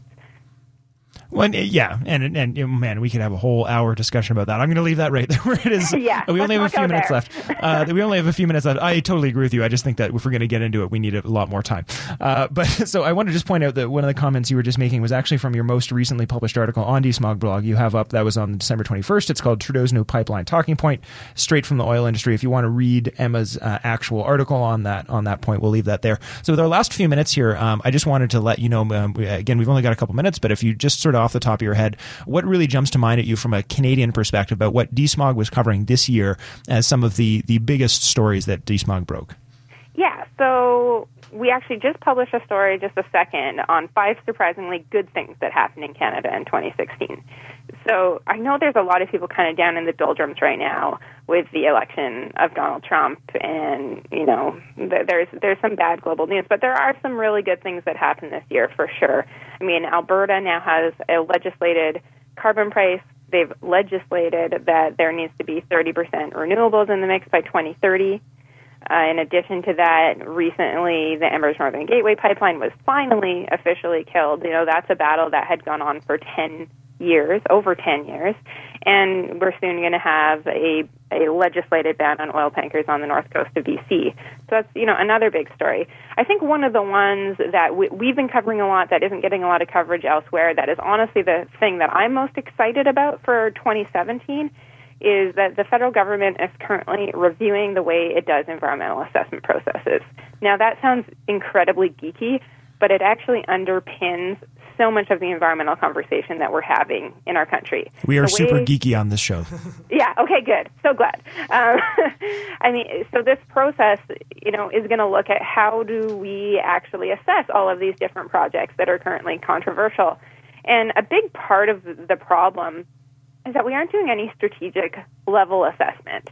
Speaker 2: Well, yeah, and and you know, man, we could have a whole hour discussion about that. I'm going to leave that right there where it is.
Speaker 6: Yeah,
Speaker 2: we only have a few minutes
Speaker 6: there.
Speaker 2: left. Uh, we only have a few minutes left. I totally agree with you. I just think that if we're going to get into it, we need a lot more time. Uh, but so I want to just point out that one of the comments you were just making was actually from your most recently published article on DeSmog blog. You have up that was on December twenty-first. It's called Trudeau's New Pipeline Talking Point, straight from the oil industry. If you want to read Emma's uh, actual article on that on that point, we'll leave that there. So with our last few minutes here, um, I just wanted to let you know. Um, we, again, we've only got a couple minutes, but if you just sort of off the top of your head, what really jumps to mind at you from a Canadian perspective about what DeSmog was covering this year as some of the, the biggest stories that DeSmog broke?
Speaker 6: Yeah, so we actually just published a story just a second on five surprisingly good things that happened in Canada in twenty sixteen. So I know there's a lot of people kind of down in the doldrums right now with the election of Donald Trump, and, you know, there's there's some bad global news, but there are some really good things that happened this year for sure. I mean, Alberta now has a legislated carbon price. They've legislated that there needs to be thirty percent renewables in the mix by twenty thirty. Uh, in addition to that, recently the Enbridge Northern Gateway pipeline was finally officially killed. You know, that's a battle that had gone on for ten years, over ten years, and we're soon going to have a, a legislated ban on oil tankers on the north coast of B C. So that's, you know, another big story. I think one of the ones that we, we've been covering a lot that isn't getting a lot of coverage elsewhere, that is honestly the thing that I'm most excited about for twenty seventeen, is that the federal government is currently reviewing the way it does environmental assessment processes. Now, that sounds incredibly geeky, but it actually underpins so much of the environmental conversation that we're having in our country.
Speaker 2: We are
Speaker 6: the
Speaker 2: super
Speaker 6: way,
Speaker 2: geeky on this show.
Speaker 6: Yeah, okay, good. So glad. Um, I mean, so this process, you know, is going to look at how do we actually assess all of these different projects that are currently controversial. And a big part of the problem is that we aren't doing any strategic level assessment.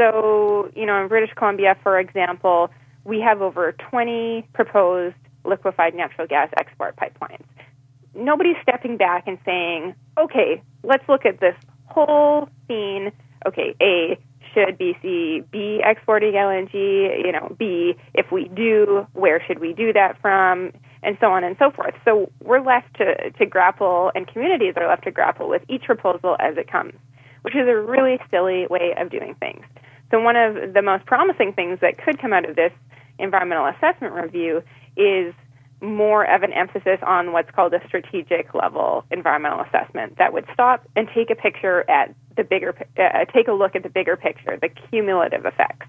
Speaker 6: So, you know, in British Columbia, for example, we have over twenty proposed liquefied natural gas export pipelines. Nobody's stepping back and saying, okay, let's look at this whole scene. Okay, A, should B C be exporting L N G? You know, B, if we do, where should we do that from? And so on and so forth. So we're left to, to grapple, and communities are left to grapple with each proposal as it comes, which is a really silly way of doing things. So one of the most promising things that could come out of this environmental assessment review is more of an emphasis on what's called a strategic level environmental assessment that would stop and take a picture at the bigger, uh, take a look at the bigger picture, the cumulative effects.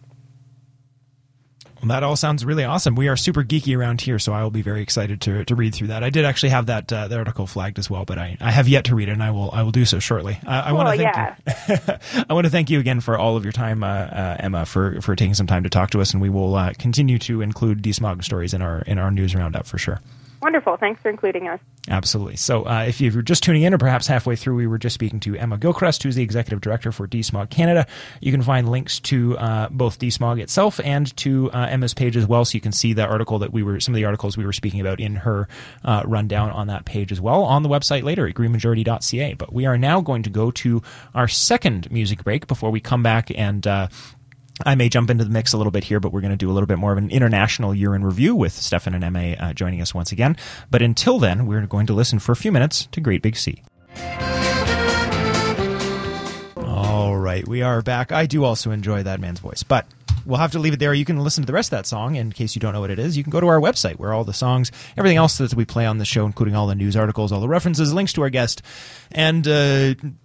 Speaker 2: Well, that all sounds really awesome. We are super geeky around here, so I will be very excited to to read through that. I did actually have that uh, the article flagged as well, but I, I have yet to read it, and I will I will do so shortly. I, I
Speaker 6: cool,
Speaker 2: want to thank
Speaker 6: yeah.
Speaker 2: you. I want to thank you again for all of your time, uh, uh, Emma, for, for taking some time to talk to us, and we will uh, continue to include DeSmog stories in our in our news roundup for sure.
Speaker 6: Wonderful. Thanks for including us.
Speaker 2: Absolutely. So uh, if you're just tuning in or perhaps halfway through, we were just speaking to Emma Gilchrist, who's the Executive Director for DeSmog Canada. You can find links to uh, both DeSmog itself and to uh, Emma's page as well, so you can see the article that we were, some of the articles we were speaking about in her uh, rundown on that page as well on the website later at green majority dot c a. But we are now going to go to our second music break before we come back and uh, I may jump into the mix a little bit here, but we're going to do a little bit more of an international year in review with Stefan and Emma uh, joining us once again. But until then, we're going to listen for a few minutes to Great Big Sea. All right, we are back. I do also enjoy that man's voice, but we'll have to leave it there. You can listen to the rest of that song. In case you don't know what it is, you can go to our website where all the songs, everything else that we play on the show, including all the news articles, all the references, links to our guest, and uh,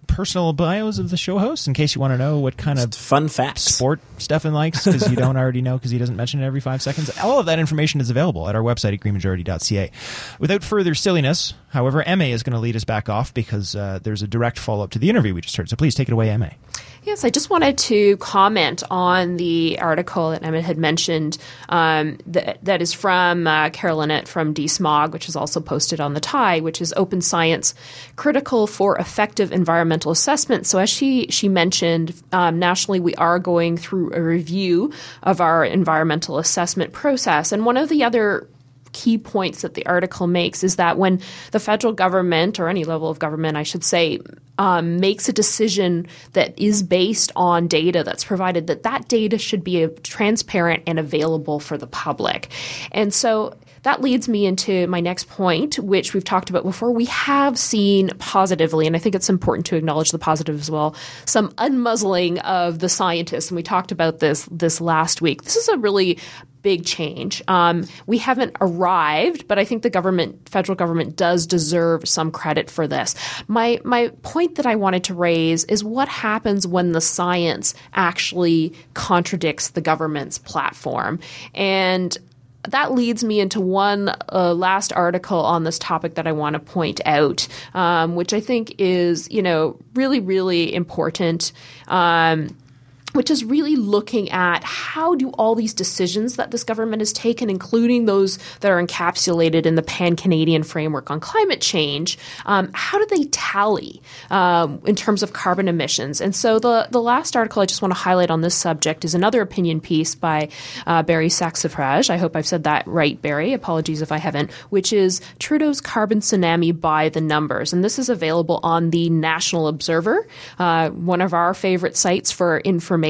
Speaker 2: personal bios of the show hosts in case you want to know what kind of
Speaker 3: fun facts,
Speaker 2: sport Stefan likes, because you don't already know because he doesn't mention it every five seconds. All of that information is available at our website at green majority dot c a. Without further silliness, however, Emma is going to lead us back off because uh, there's a direct follow-up to the interview we just heard. So please take it away, Emma.
Speaker 4: Yes, I just wanted to comment on the article that Emmett had mentioned um, that, that is from uh, Carol Lynette from D S M O G, which is also posted on the T I E, which is Open Science, Critical for Effective Environmental Assessment. So as she, she mentioned, um, nationally we are going through a review of our environmental assessment process. And one of the other key points that the article makes is that when the federal government, or any level of government, I should say, um, makes a decision that is based on data that's provided, that that data should be transparent and available for the public. And so that leads me into my next point, which we've talked about before. We have seen positively, and I think it's important to acknowledge the positive as well, some unmuzzling of the scientists. And we talked about this this last week. This is a really big change. Um, we haven't arrived, but I think the government, federal government, does deserve some credit for this. My my point that I wanted to raise is what happens when the science actually contradicts the government's platform. And that leads me into one uh, last article on this topic that I want to point out, um, which I think is, you know, really, really important. Um, which is really looking at how do all these decisions that this government has taken, including those that are encapsulated in the Pan-Canadian Framework on Climate Change, um, how do they tally um, in terms of carbon emissions? And so the, the last article I just want to highlight on this subject is another opinion piece by uh, Barry Saxifrage. I hope I've said that right, Barry. Apologies if I haven't, which is Trudeau's Carbon Tsunami by the Numbers. And this is available on the National Observer, uh, one of our favorite sites for information.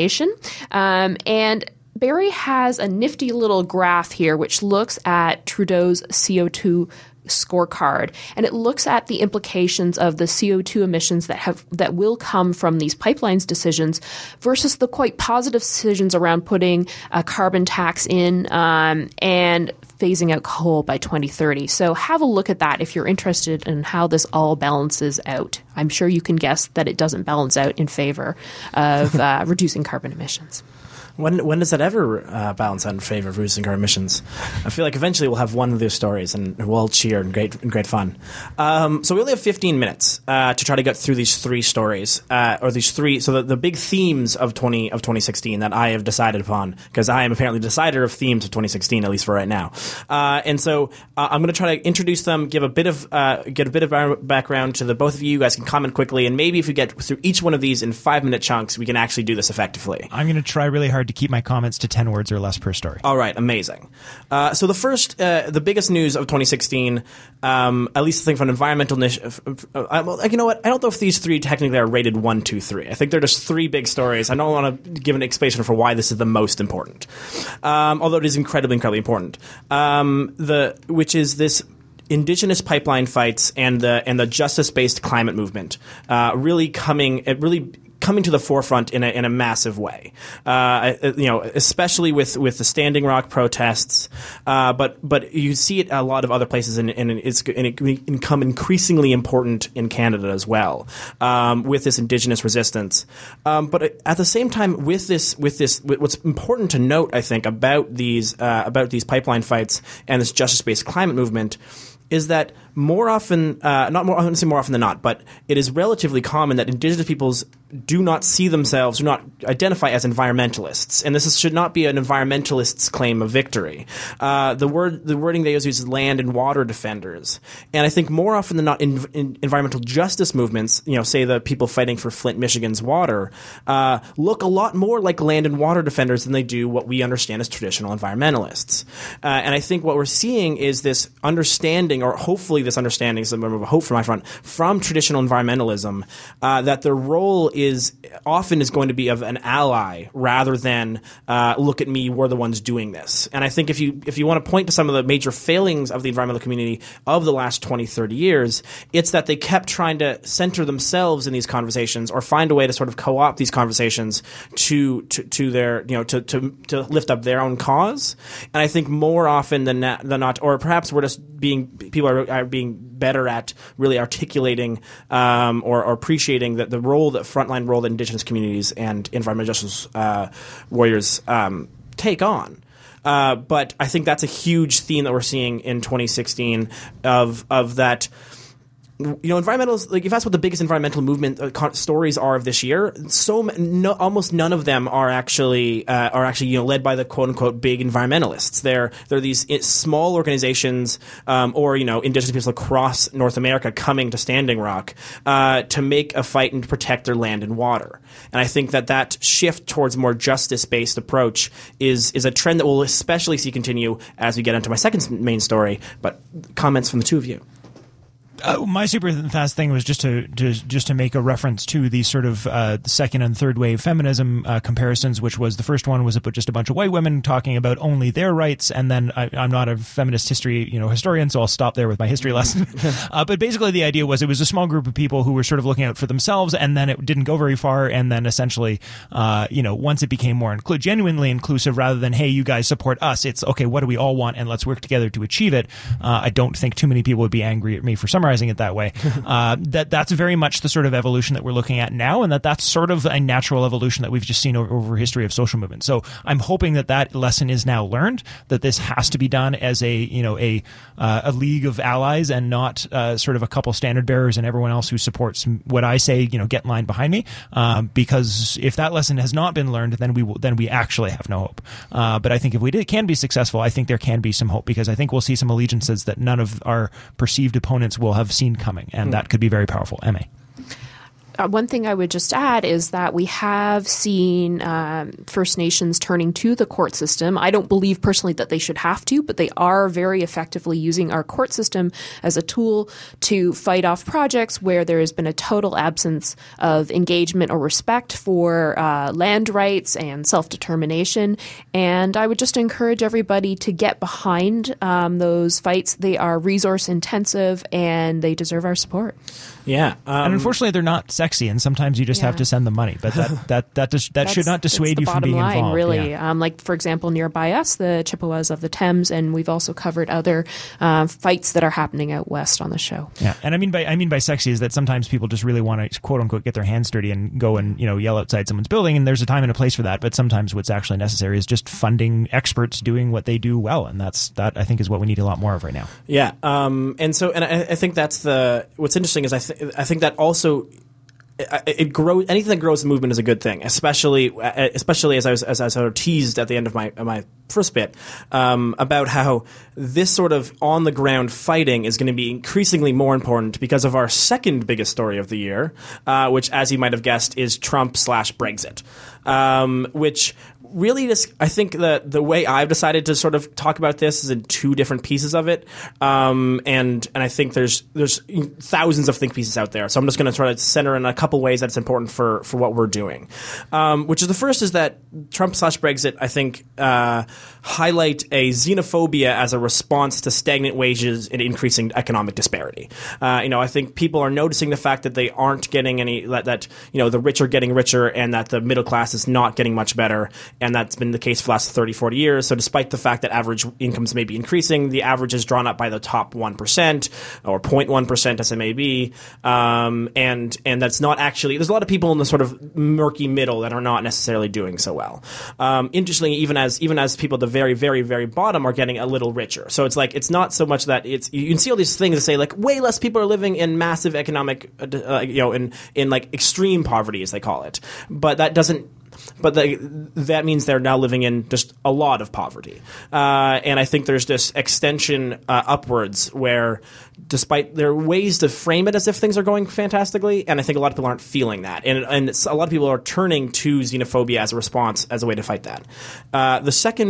Speaker 4: Um, and Barry has a nifty little graph here which looks at Trudeau's C O two scorecard, and it looks at the implications of the C O two emissions that have that will come from these pipelines decisions versus the quite positive decisions around putting a carbon tax in um, and phasing out coal by twenty thirty. So have a look at that if you're interested in how this all balances out. I'm sure you can guess that it doesn't balance out in favor of uh, reducing carbon emissions.
Speaker 3: When when does that ever uh, balance out in favor of reducing our emissions? I feel like eventually we'll have one of those stories and we'll all cheer and great and great fun. Um, so we only have fifteen minutes uh, to try to get through these three stories, uh, or these three. So the, the big themes of twenty of twenty sixteen that I have decided upon, because I am apparently the decider of themes of twenty sixteen, at least for right now. Uh, and so uh, I'm going to try to introduce them, give a bit of uh, get a bit of background to the both of you. You guys can comment quickly, and maybe if we get through each one of these in five minute chunks, we can actually do this effectively.
Speaker 2: I'm going to try really hard to keep my comments to ten words or less per story.
Speaker 3: All right, amazing. Uh, so the first, uh, the biggest news of twenty sixteen, um, at least I think from an environmental niche, uh, uh, well, you know what? I don't know if these three technically are rated one, two, three. I think they're just three big stories. I don't want to give an explanation for why this is the most important, um, although it is incredibly, incredibly important. Um, the which is this Indigenous pipeline fights and the and the justice-based climate movement uh, really coming. It really. coming to the forefront in a in a massive way, uh, you know, especially with, with the Standing Rock protests, uh, but but you see it a lot of other places, and, and it's and it can become increasingly important in Canada as well, um, with this Indigenous resistance. Um, but at the same time, with this with this, what's important to note, I think, about these uh, about these pipeline fights and this justice-based climate movement is that more often, uh, not more often, say more often than not, but it is relatively common that Indigenous peoples do not see themselves, do not identify as environmentalists, and this is, should not be an environmentalist's claim of victory. Uh, the word, the wording they use is land and water defenders, and I think more often than not, in, in environmental justice movements, you know, say the people fighting for Flint, Michigan's water, uh, look a lot more like land and water defenders than they do what we understand as traditional environmentalists. Uh, and I think what we're seeing is this understanding, or hopefully this understanding, is a hope from my front, from traditional environmentalism, uh, that their role is often is going to be of an ally rather than uh, look at me, we're the ones doing this. And I think if you if you want to point to some of the major failings of the environmental community of the last twenty, thirty years, it's that they kept trying to center themselves in these conversations or find a way to sort of co-opt these conversations to to, to their you know to, to to lift up their own cause. And I think more often than not, than not or perhaps we're just being people are, are being better at really articulating um, or, or appreciating that the role that frontline role that Indigenous communities and environmental justice uh, warriors um, take on. Uh, but I think that's a huge theme that we're seeing in twenty sixteen of of that. You know, environmentalists, like if that's what the biggest environmental movement uh, co- stories are of this year, so no, almost none of them are actually uh, are actually you know led by the quote unquote big environmentalists. They're they're these small organizations um, or you know Indigenous people across North America coming to Standing Rock uh, to make a fight and protect their land and water. And I think that that shift towards more justice based approach is is a trend that we'll especially see continue as we get into my second main story. But comments from the two of you.
Speaker 2: Uh, my super fast thing was just to, to just to make a reference to the sort of uh, second and third wave feminism uh, comparisons, which was the first one was about just a bunch of white women talking about only their rights, and then I, I'm not a feminist history you know historian, so I'll stop there with my history lesson. uh, but basically, the idea was it was a small group of people who were sort of looking out for themselves, and then it didn't go very far, and then essentially, uh, you know, once it became more inclu- genuinely inclusive, rather than hey, you guys support us, it's okay, what do we all want, and let's work together to achieve it. Uh, I don't think too many people would be angry at me for summarizing it that way. uh, that that's very much the sort of evolution that we're looking at now, and that that's sort of a natural evolution that we've just seen over, over history of social movement. So I'm hoping that that lesson is now learned, that this has to be done as a you know a uh, a league of allies and not uh, sort of a couple standard bearers and everyone else who supports what I say. You know, get in line behind me, um, because if that lesson has not been learned, then we will, then we actually have no hope. Uh, but I think if we did, can be successful, I think there can be some hope, because I think we'll see some allegiances that none of our perceived opponents will have seen coming, and mm. that could be very powerful. M A.
Speaker 4: Uh, one thing I would just add is that we have seen um, First Nations turning to the court system. I don't believe personally that they should have to, but they are very effectively using our court system as a tool to fight off projects where there has been a total absence of engagement or respect for uh, land rights and self-determination. And I would just encourage everybody to get behind um, those fights. They are resource intensive and they deserve our support.
Speaker 3: Yeah. Um,
Speaker 2: and unfortunately, they're not sexy, and sometimes you just
Speaker 4: yeah.
Speaker 2: have to send them money. But that that that, does, that should not dissuade you from being
Speaker 4: line,
Speaker 2: involved.
Speaker 4: Really,
Speaker 2: yeah.
Speaker 4: um, like for example, nearby us, the Chippewas of the Thames, and we've also covered other uh, fights that are happening out west on the show.
Speaker 2: Yeah, and I mean by I mean by sexy is that sometimes people just really want to quote unquote get their hands dirty and go and you know yell outside someone's building, and there's a time and a place for that. But sometimes what's actually necessary is just funding experts doing what they do well, and that's that I think is what we need a lot more of right now.
Speaker 3: Yeah, um, and so and I, I think that's the what's interesting is I th- I think that also. It, it grows. Anything that grows the movement is a good thing, especially especially as I was as I sort of teased at the end of my my first bit um, about how this sort of on the ground fighting is going to be increasingly more important because of our second biggest story of the year, uh, which, as you might have guessed, is Trump slash Brexit, um, which. Really, this, I think the the way I've decided to sort of talk about this is in two different pieces of it, um, and and I think there's there's thousands of think pieces out there. So I'm just going to try to center in a couple ways that's important for for what we're doing. Um, which is the first is that Trump slash Brexit, I think, uh, highlight a xenophobia as a response to stagnant wages and increasing economic disparity. Uh, you know, I think people are noticing the fact that they aren't getting any that, that you know the rich are getting richer and that the middle class is not getting much better. And that's been the case for the last thirty, forty years. So despite the fact that average incomes may be increasing, the average is drawn up by the top one percent or zero point one percent as it may be. Um, and and that's not actually – there's a lot of people in the sort of murky middle that are not necessarily doing so well. Um, interestingly, even as even as people at the very, very, very bottom are getting a little richer. So it's like it's not so much that it's – you can see all these things that say like way less people are living in massive economic uh, – you know, in, in like extreme poverty as they call it. But that doesn't – But the, that means they're now living in just a lot of poverty. Uh, and I think there's this extension uh, upwards where despite there are ways to frame it as if things are going fantastically, and I think a lot of people aren't feeling that. And, and it's, a lot of people are turning to xenophobia as a response, as a way to fight that. Uh, the second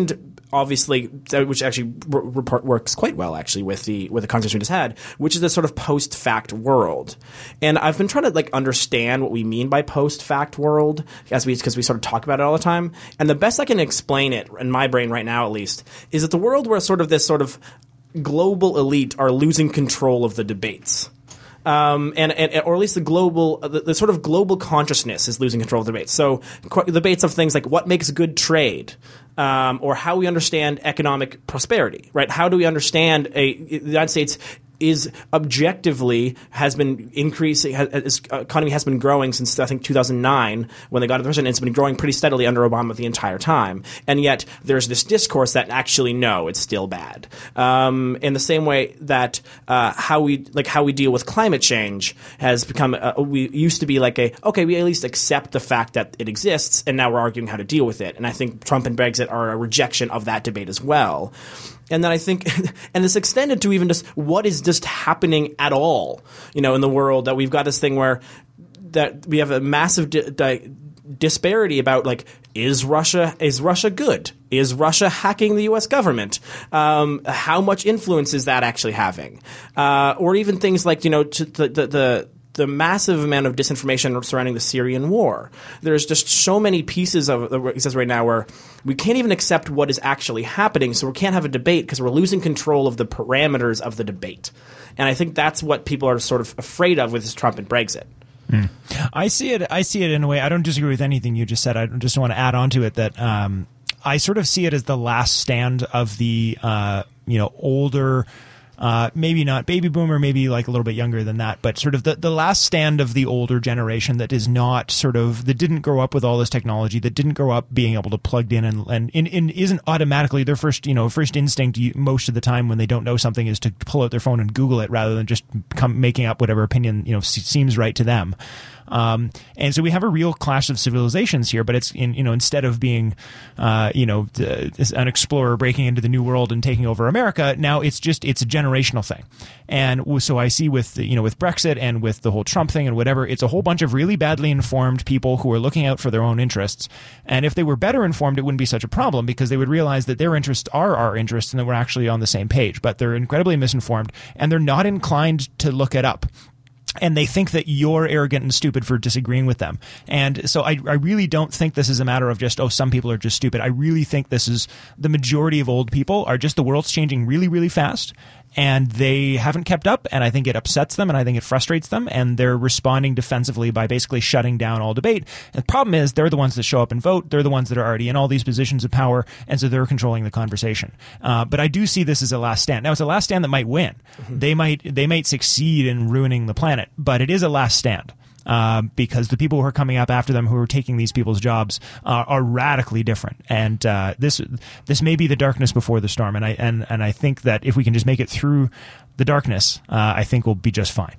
Speaker 3: obviously, which actually r- report works quite well actually with the with the conversation we just had, which is this sort of post-fact world. And I've been trying to like understand what we mean by post-fact world, as we because we sort of talk about it all the time. And the best I can explain it in my brain right now, at least, is that the world where sort of this sort of global elite are losing control of the debates. Um, and, and or at least the global, the, the sort of global consciousness is losing control of the debates. So qu- debates of things like what makes good trade, um, or how we understand economic prosperity, right? How do we understand a the United States is objectively has been increasing. Has, its economy has been growing since I think two thousand nine when they got to the president. It's been growing pretty steadily under Obama the entire time, and yet there's this discourse that actually no, it's still bad. Um, in the same way that uh, how we like how we deal with climate change has become. Uh, we used to be like a okay, we at least accept the fact that it exists, and now we're arguing how to deal with it. And I think Trump and Brexit are a rejection of that debate as well. And then I think, and this extended to even just what is just happening at all, you know, in the world, that we've got this thing where that we have a massive di- di- disparity about like, is Russia is Russia good? Is Russia hacking the U S government? Um, how much influence is that actually having? Uh, or even things like, you know, to the the, the the massive amount of disinformation surrounding the Syrian war. There's just so many pieces of it exists right now where we can't even accept what is actually happening, so we can't have a debate because we're losing control of the parameters of the debate. And I think that's what people are sort of afraid of with this Trump and Brexit.
Speaker 2: Mm. I see it. I see it in a way. I don't disagree with anything you just said. I just want to add on to it that um, I sort of see it as the last stand of the uh, you know older. Uh, maybe not baby boomer, maybe like a little bit younger than that, but sort of the, the last stand of the older generation that is not sort of, that didn't grow up with all this technology, that didn't grow up being able to plug in and, and, and, and isn't automatically their first, you know, first instinct most of the time when they don't know something is to pull out their phone and Google it rather than just come making up whatever opinion, you know, seems right to them. Um, and so we have a real clash of civilizations here, but it's in, you know, instead of being, uh, you know, the, an explorer breaking into the new world and taking over America, now it's just, it's a generational thing. And so I see with, you know, with Brexit and with the whole Trump thing and whatever, it's a whole bunch of really badly informed people who are looking out for their own interests. And if they were better informed, it wouldn't be such a problem because they would realize that their interests are our interests and that we're actually on the same page, but they're incredibly misinformed and they're not inclined to look it up. And they think that you're arrogant and stupid for disagreeing with them. And so I, I really don't think this is a matter of just, oh, some people are just stupid. I really think this is the majority of old people are just the world's changing really, really fast. And they haven't kept up, and I think it upsets them, and I think it frustrates them, and they're responding defensively by basically shutting down all debate. And the problem is they're the ones that show up and vote. They're the ones that are already in all these positions of power, and so they're controlling the conversation. Uh, but I do see this as a last stand. Now, it's a last stand that might win. Mm-hmm. They might they might succeed in ruining the planet, but it is a last stand. Uh, because the people who are coming up after them, who are taking these people's jobs, uh, are radically different. And uh, this this may be the darkness before the storm. And I and, and I think that if we can just make it through the darkness, uh, I think we'll be just fine.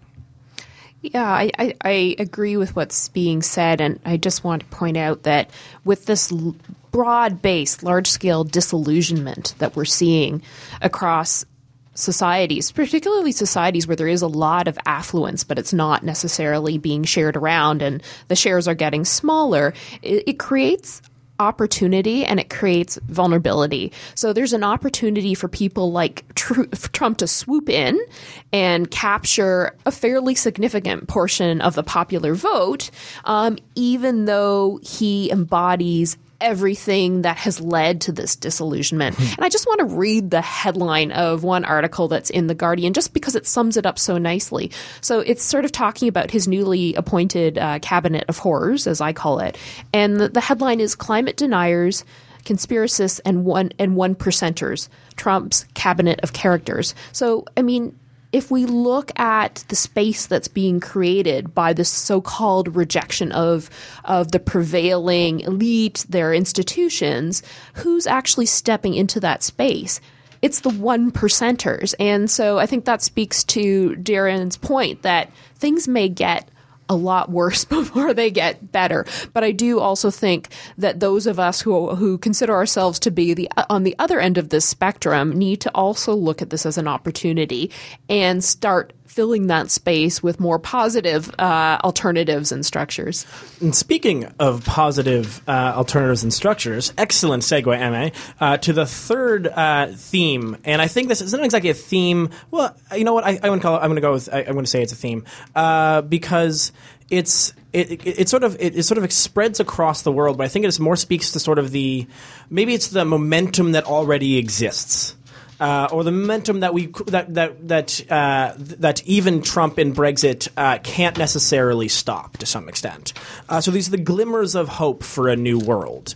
Speaker 4: Yeah, I, I, I agree with what's being said. And I just want to point out that with this l- broad-based, large-scale disillusionment that we're seeing across societies, particularly societies where there is a lot of affluence, but it's not necessarily being shared around and the shares are getting smaller, it, it creates opportunity and it creates vulnerability. So there's an opportunity for people like tr- Trump to swoop in and capture a fairly significant portion of the popular vote, um, even though he embodies everything that has led to this disillusionment. And I just want to read the headline of one article that's in The Guardian just because it sums it up so nicely. So it's sort of talking about his newly appointed uh, cabinet of horrors, as I call it. And the, the headline is Climate Deniers, Conspiracists, and one and one percenters, Trump's cabinet of characters. So, I mean, if we look at the space that's being created by this so-called rejection of of the prevailing elite, their institutions, who's actually stepping into that space? It's the one percenters. And so I think that speaks to Darren's point that things may get a lot worse before they get better. But I do also think that those of us who who consider ourselves to be the on the other end of this spectrum need to also look at this as an opportunity and start filling that space with more positive uh, alternatives and structures.
Speaker 3: And speaking of positive uh, alternatives and structures, excellent segue, M A, uh, to the third uh, theme. And I think this is not exactly a theme. Well, you know what? I, I want to call it. I'm going to go with. I, I'm going to say it's a theme uh, because it's. It, it, it sort of it, it sort of spreads across the world, but I think it more speaks to sort of the maybe it's the momentum that already exists. Uh, or the momentum that we that that that uh, that even Trump and Brexit uh, can't necessarily stop to some extent. Uh, so these are the glimmers of hope for a new world,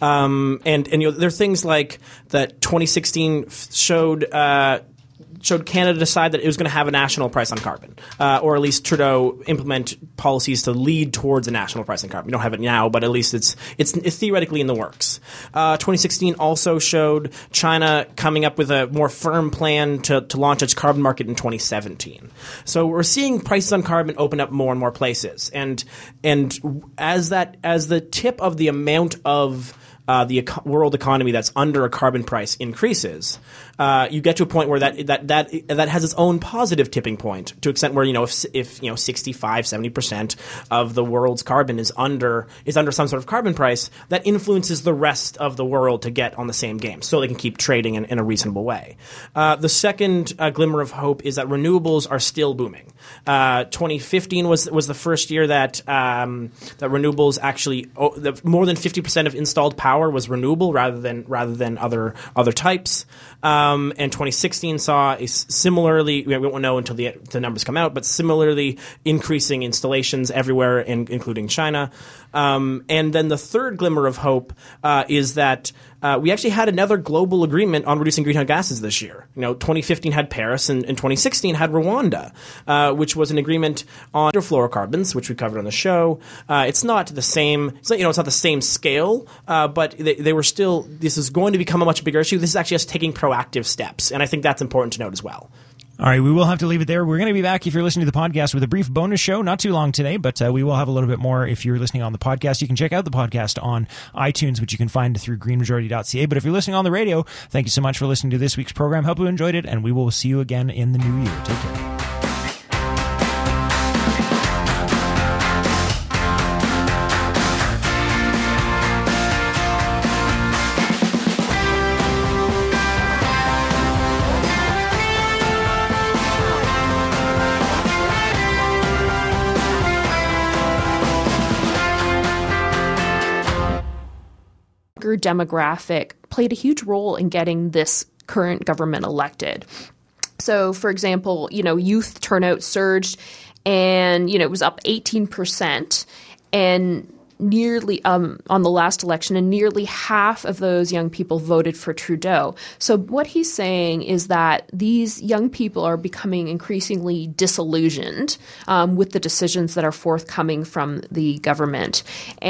Speaker 3: um, and and you know, there are things like that. twenty sixteen showed. Uh, showed Canada decide that it was going to have a national price on carbon, uh, or at least Trudeau implement policies to lead towards a national price on carbon. We don't have it now, but at least it's it's, it's theoretically in the works. Uh, twenty sixteen also showed China coming up with a more firm plan to, to launch its carbon market in twenty seventeen. So we're seeing prices on carbon open up more and more places, and and as that as the tip of the amount of Uh, the eco- world economy that's under a carbon price increases, uh, you get to a point where that that that that has its own positive tipping point to an extent where, you know, if if you know sixty-five, seventy percent of the world's carbon is under is under some sort of carbon price, that influences the rest of the world to get on the same game, so they can keep trading in, in a reasonable way. Uh, the second uh, glimmer of hope is that renewables are still booming. Uh, twenty fifteen was was the first year that um, that renewables actually oh, the, more than fifty percent of installed power was renewable rather than rather than other other types. Um, and twenty sixteen saw a similarly, we won't know until the, the numbers come out, but similarly increasing installations everywhere, in, including China. Um, and then the third glimmer of hope uh, is that uh, we actually had another global agreement on reducing greenhouse gases this year. You know, twenty fifteen had Paris, and, and twenty sixteen had Rwanda, uh, which was an agreement on hydrofluorocarbons, which we covered on the show. Uh, it's not the same, it's not, you know, it's not the same scale, uh, but they, they were still. This is going to become a much bigger issue. This is actually us taking proactive steps, and I think that's important to note as well.
Speaker 2: All right, we will have to leave it there. We're going to be back, if you're listening to the podcast, with a brief bonus show. Not too long today, but uh, we will have a little bit more if you're listening on the podcast. You can check out the podcast on iTunes, which you can find through green majority dot c a. But if you're listening on the radio, thank you so much for listening to this week's program. Hope you enjoyed it, and we will see you again in the new year. Take care.
Speaker 4: Demographic played a huge role in getting this current government elected. So, for example, you know, youth turnout surged, and you know it was up eighteen percent, and nearly um, on the last election, and nearly half of those young people voted for Trudeau. So what he's saying is that these young people are becoming increasingly disillusioned um, with the decisions that are forthcoming from the government,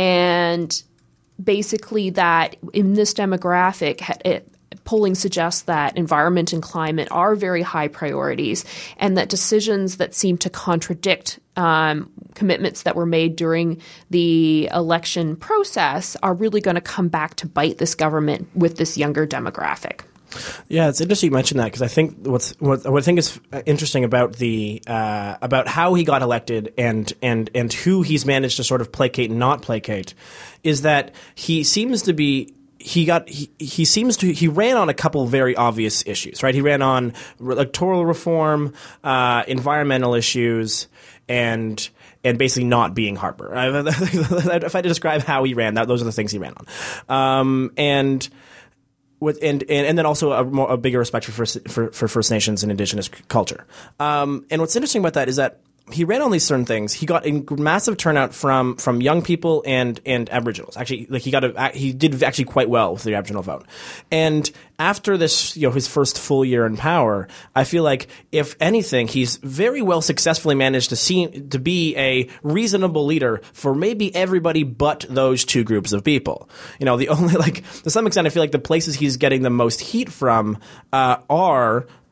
Speaker 4: and basically that in this demographic, it, polling suggests that environment and climate are very high priorities, and that decisions that seem to contradict um, commitments that were made during the election process are really going to come back to bite this government with this younger demographic.
Speaker 3: Yeah, it's interesting you mentioned that, because I think what's what, what I think is interesting about the uh, about how he got elected and and and who he's managed to sort of placate and not placate is that he seems to be. He got. He, he seems to. He ran on a couple very obvious issues, right? He ran on electoral reform, uh, environmental issues, and and basically not being Harper. If I had to describe how he ran, that those are the things he ran on, um, and. With, and, and and then also a, more, a bigger respect for First, for, for First Nations and Indigenous culture. Um, and what's interesting about that is that he ran on these certain things. He got a massive turnout from from young people and and Aboriginals. Actually, like he got a, he did actually quite well with the Aboriginal vote. And after this, you know, his first full year in power, I feel like if anything, he's very well successfully managed to seem to be a reasonable leader for maybe everybody but those two groups of people. You know, the only like to some extent, I feel like the places he's getting the most heat from uh, are.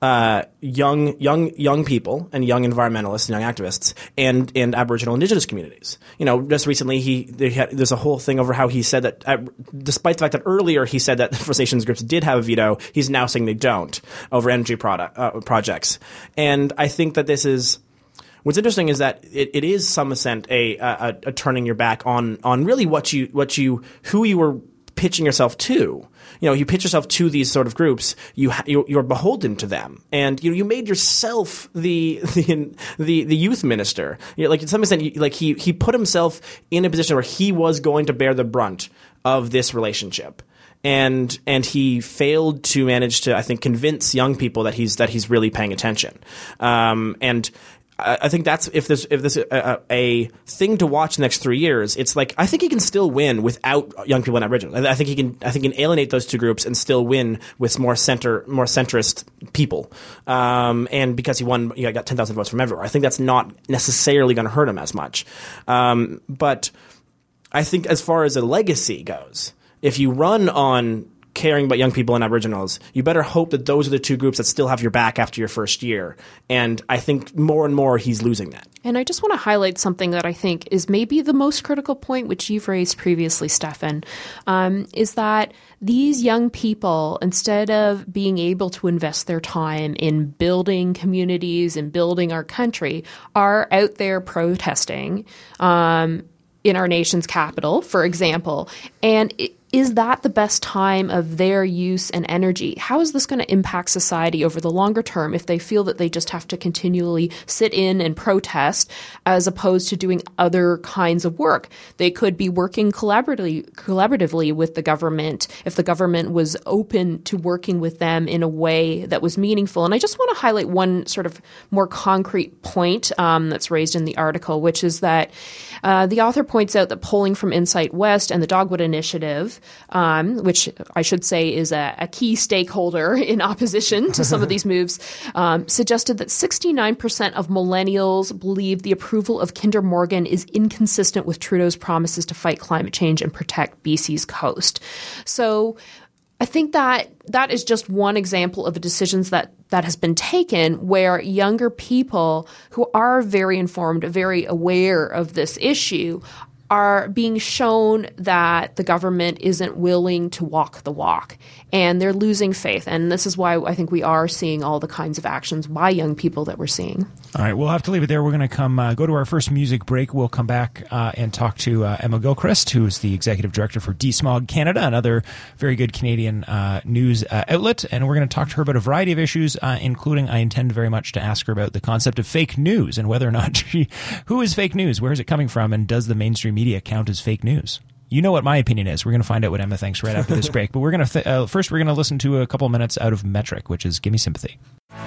Speaker 3: uh, young young young people and young environmentalists and young activists and and Aboriginal Indigenous communities. You know, just recently he they had, there's a whole thing over how he said that uh, despite the fact that earlier he said that First Nations groups did have a veto, he's now saying they don't over energy product uh, projects. And I think that this is. What's interesting is that it, it is some extent a, a, a turning your back on on really what you what you who you were pitching yourself to. You know, you pitch yourself to these sort of groups, you you're, you're beholden to them, and you know, you made yourself the the the, the youth minister. You know, like to some extent, you, like he he put himself in a position where he was going to bear the brunt of this relationship. And and he failed to manage to, I think, convince young people that he's that he's really paying attention. Um, and I think that's if there's if there's a, a thing to watch the next three years, it's like I think he can still win without young people and Aboriginals. I think he can I think he can alienate those two groups and still win with more center more centrist people. Um, and because he won, you know, got ten thousand votes from everywhere. I think that's not necessarily going to hurt him as much. Um, but I think as far as a legacy goes, if you run on caring about young people and Aboriginals, you better hope that those are the two groups that still have your back after your first year. And I think more and more he's losing that.
Speaker 4: And I just want to highlight something that I think is maybe the most critical point, which you've raised previously, Stefan, um, is that these young people, instead of being able to invest their time in building communities and building our country, are out there protesting um, in our nation's capital, for example. And it, is that the best time of their use and energy? How is this going to impact society over the longer term if they feel that they just have to continually sit in and protest as opposed to doing other kinds of work? They could be working collaboratively, collaboratively with the government if the government was open to working with them in a way that was meaningful. And I just want to highlight one sort of more concrete point um, that's raised in the article, which is that uh, the author points out that polling from Insight West and the Dogwood Initiative, Um, which I should say is a, a key stakeholder in opposition to some of these moves, um, suggested that sixty-nine percent of millennials believe the approval of Kinder Morgan is inconsistent with Trudeau's promises to fight climate change and protect B C's coast. So I think that that is just one example of the decisions that, that has been taken where younger people who are very informed, very aware of this issue are being shown that the government isn't willing to walk the walk, and they're losing faith. And this is why I think we are seeing all the kinds of actions by young people that we're seeing.
Speaker 2: All right, we'll have to leave it there. We're going to come uh, go to our first music break. We'll come back uh, and talk to uh, Emma Gilchrist, who is the executive director for DeSmog Canada, another very good Canadian uh, news uh, outlet. And we're going to talk to her about a variety of issues, uh, including I intend very much to ask her about the concept of fake news and whether or not she, who is fake news, where is it coming from, and does the mainstream media count as fake news? You know what my opinion is. We're going to find out what Emma thinks right after this break. But we're going to th- uh, first we're going to listen to a couple minutes out of Metric, which is "Give Me Sympathy."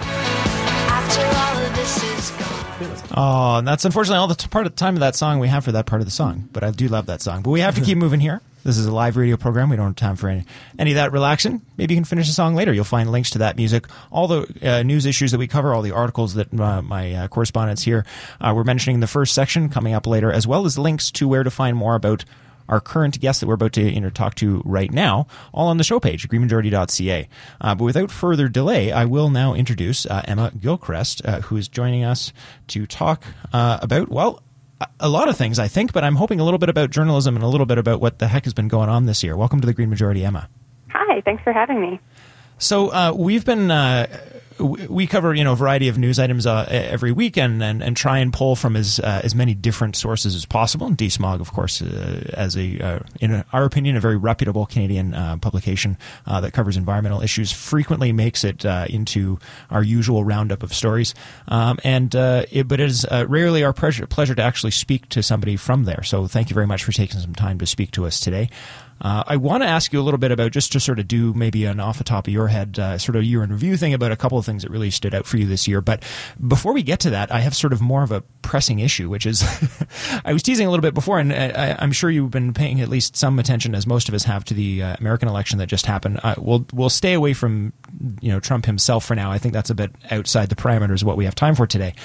Speaker 5: After all of this is gone.
Speaker 2: Oh, and that's unfortunately all the t- part of the time of that song we have for that part of the song. But I do love that song. But we have to keep moving here. This is a live radio program. We don't have time for any, any of that relaxing. Maybe you can finish the song later. You'll find links to that music, all the uh, news issues that we cover, all the articles that uh, my uh, correspondents here uh, were mentioning in the first section coming up later, as well as links to where to find more about our current guest that we're about to you know, talk to right now, all on the show page, green majority dot c a. Uh, but without further delay, I will now introduce uh, Emma Gilchrist, uh, who is joining us to talk uh, about, well, a lot of things, I think, but I'm hoping a little bit about journalism and a little bit about what the heck has been going on this year. Welcome to the Green Majority, Emma.
Speaker 6: Hi, thanks for having me.
Speaker 2: So uh, we've been... Uh, we cover, you know, a variety of news items uh, every week and, and, and try and pull from as uh, as many different sources as possible. And DeSmog, of course, uh, as a, uh, in our opinion, a very reputable Canadian uh, publication uh, that covers environmental issues, frequently makes it uh, into our usual roundup of stories. Um, and uh, it, but it is uh, rarely our pleasure, pleasure to actually speak to somebody from there. So thank you very much for taking some time to speak to us today. Uh, I want to ask you a little bit about, just to sort of do maybe an off the top of your head, uh, sort of year in review thing about a couple of things that really stood out for you this year. But before we get to that, I have sort of more of a pressing issue, which is I was teasing a little bit before, and I, I'm sure you've been paying at least some attention, as most of us have, to the uh, American election that just happened. Uh, we'll we'll stay away from you know Trump himself for now. I think that's a bit outside the parameters of what we have time for today.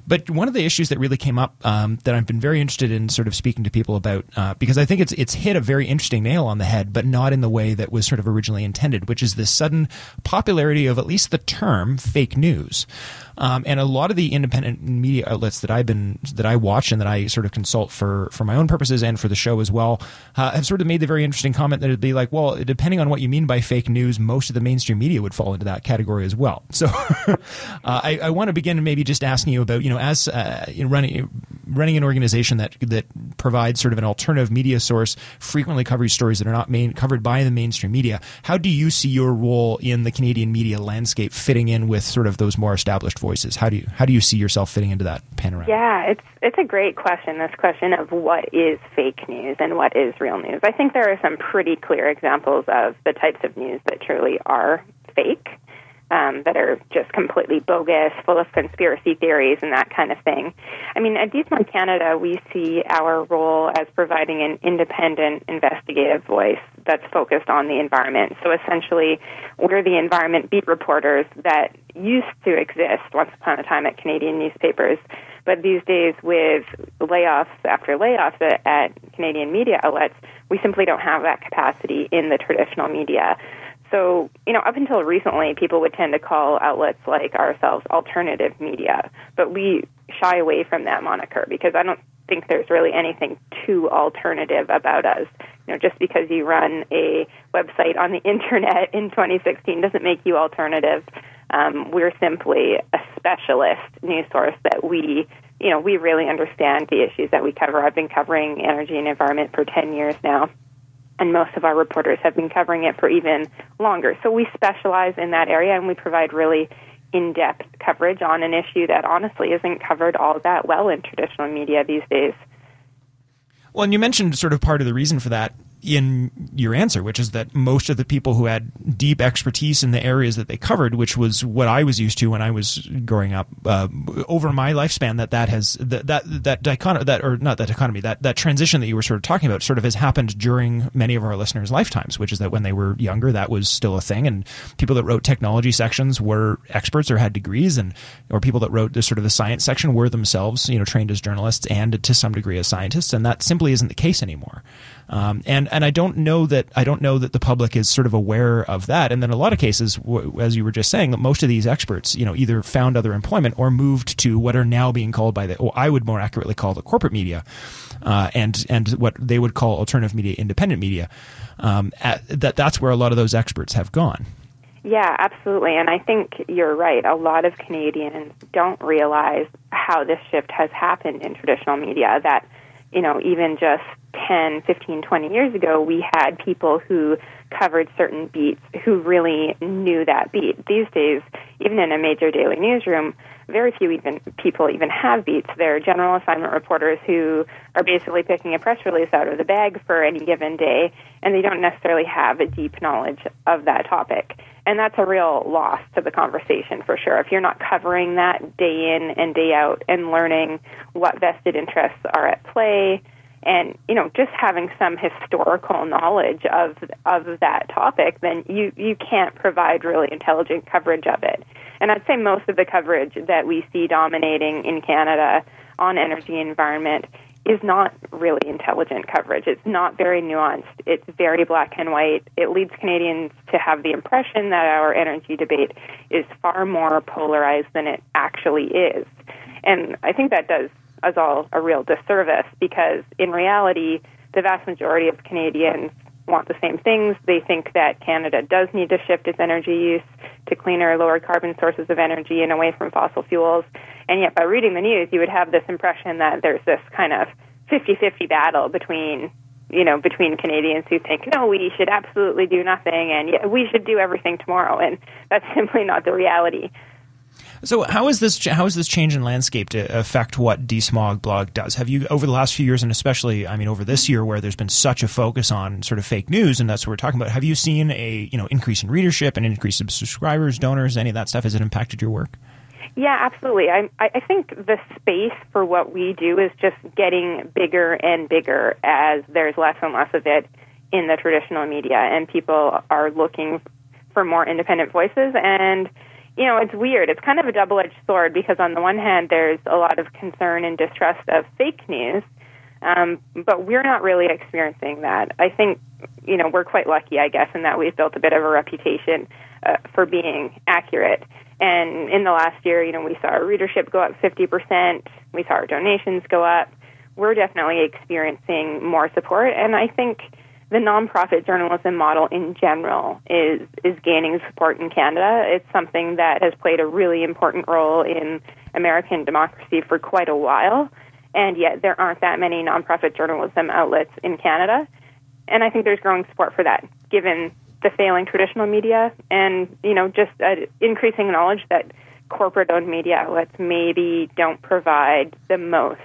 Speaker 2: But one of the issues that really came up um, that I've been very interested in sort of speaking to people about, uh, because I think it's it's hit a very interesting nail on the head, but not in the way that was sort of originally intended, which is this sudden popularity of at least the term fake news. Um, and a lot of the independent media outlets that I've been that I watch and that I sort of consult for for my own purposes and for the show as well uh, have sort of made the very interesting comment that it'd be like, well, depending on what you mean by fake news, most of the mainstream media would fall into that category as well. So uh, I, I want to begin maybe just asking you about, you know, as uh, you know, running running an organization that that provides sort of an alternative media source, frequently covers stories that are not main, covered by the mainstream media. How do you see your role in the Canadian media landscape fitting in with sort of those more established voices? How do you how do you see yourself fitting into that panorama?
Speaker 6: Yeah, it's it's a great question, this question of what is fake news and what is real news. I think there are some pretty clear examples of the types of news that truly are fake, um, that are just completely bogus, full of conspiracy theories and that kind of thing. I mean, at DeepMind Canada, we see our role as providing an independent investigative voice that's focused on the environment. So essentially, we're the environment beat reporters that used to exist once upon a time at Canadian newspapers. But these days, with layoffs after layoffs at, at Canadian media outlets, we simply don't have that capacity in the traditional media. So, you know, up until recently, people would tend to call outlets like ourselves alternative media, but we shy away from that moniker because I don't think there's really anything too alternative about us. You know, just because you run a website on the internet in twenty sixteen doesn't make you alternative. Um, we're simply a specialist news source that we, you know, we really understand the issues that we cover. I've been covering energy and environment for ten years now, and most of our reporters have been covering it for even longer. So we specialize in that area, and we provide really in-depth coverage on an issue that honestly isn't covered all that well in traditional media these days.
Speaker 2: Well, and you mentioned sort of part of the reason for that in your answer, which is that most of the people who had deep expertise in the areas that they covered, which was what I was used to when I was growing up, uh, over my lifespan, that that has that that that dichotomy, that or not that dichotomy, that that transition that you were sort of talking about, sort of has happened during many of our listeners' lifetimes, which is that when they were younger, that was still a thing, and people that wrote technology sections were experts or had degrees, and or people that wrote the sort of the science section were themselves, you know, trained as journalists and to some degree as scientists, and that simply isn't the case anymore. Um, and and I don't know that I don't know that the public is sort of aware of that. And then in a lot of cases, w- as you were just saying, that most of these experts, you know, either found other employment or moved to what are now being called by the, or I would more accurately call the corporate media, uh, and and what they would call alternative media, independent media. Um, at, that that's where a lot of those experts have gone.
Speaker 6: Yeah, absolutely. And I think you're right. A lot of Canadians don't realize how this shift has happened in traditional media, that, you know, even just ten, fifteen, twenty years ago, we had people who covered certain beats who really knew that beat. These days, even in a major daily newsroom, very few even people even have beats. They're general assignment reporters who are basically picking a press release out of the bag for any given day, and they don't necessarily have a deep knowledge of that topic. And that's a real loss to the conversation, for sure. If you're not covering that day in and day out and learning what vested interests are at play, and, you know, just having some historical knowledge of of that topic, then you, you can't provide really intelligent coverage of it. And I'd say most of the coverage that we see dominating in Canada on energy and environment is not really intelligent coverage. It's not very nuanced. It's very black and white. It leads Canadians to have the impression that our energy debate is far more polarized than it actually is. And I think that does us all a real disservice, because in reality, the vast majority of Canadians want the same things. They think that Canada does need to shift its energy use to cleaner, lower carbon sources of energy and away from fossil fuels. And yet by reading the news, you would have this impression that there's this kind of fifty-fifty battle between, you know, between Canadians who think, no, we should absolutely do nothing, and yeah, we should do everything tomorrow. And that's simply not the reality.
Speaker 2: So how is this how is this change in landscape to affect what Desmog Blog does? Have you, over the last few years, and especially, I mean, over this year where there's been such a focus on sort of fake news, and that's what we're talking about, have you seen a, you know, increase in readership and increase in subscribers, donors, any of that stuff? Has it impacted your work?
Speaker 6: Yeah, absolutely. I, I think the space for what we do is just getting bigger and bigger as there's less and less of it in the traditional media, and people are looking for more independent voices. And you know, it's weird. It's kind of a double-edged sword because on the one hand, there's a lot of concern and distrust of fake news, um, but we're not really experiencing that. I think, you know, we're quite lucky, I guess, in that we've built a bit of a reputation uh, for being accurate. And in the last year, you know, we saw our readership go up fifty percent. We saw our donations go up. We're definitely experiencing more support, and I think the nonprofit journalism model in general is is gaining support in Canada. It's something that has played a really important role in American democracy for quite a while, and yet there aren't that many nonprofit journalism outlets in Canada. And I think there's growing support for that, given the failing traditional media and, you know, just uh, increasing knowledge that corporate-owned media outlets maybe don't provide the most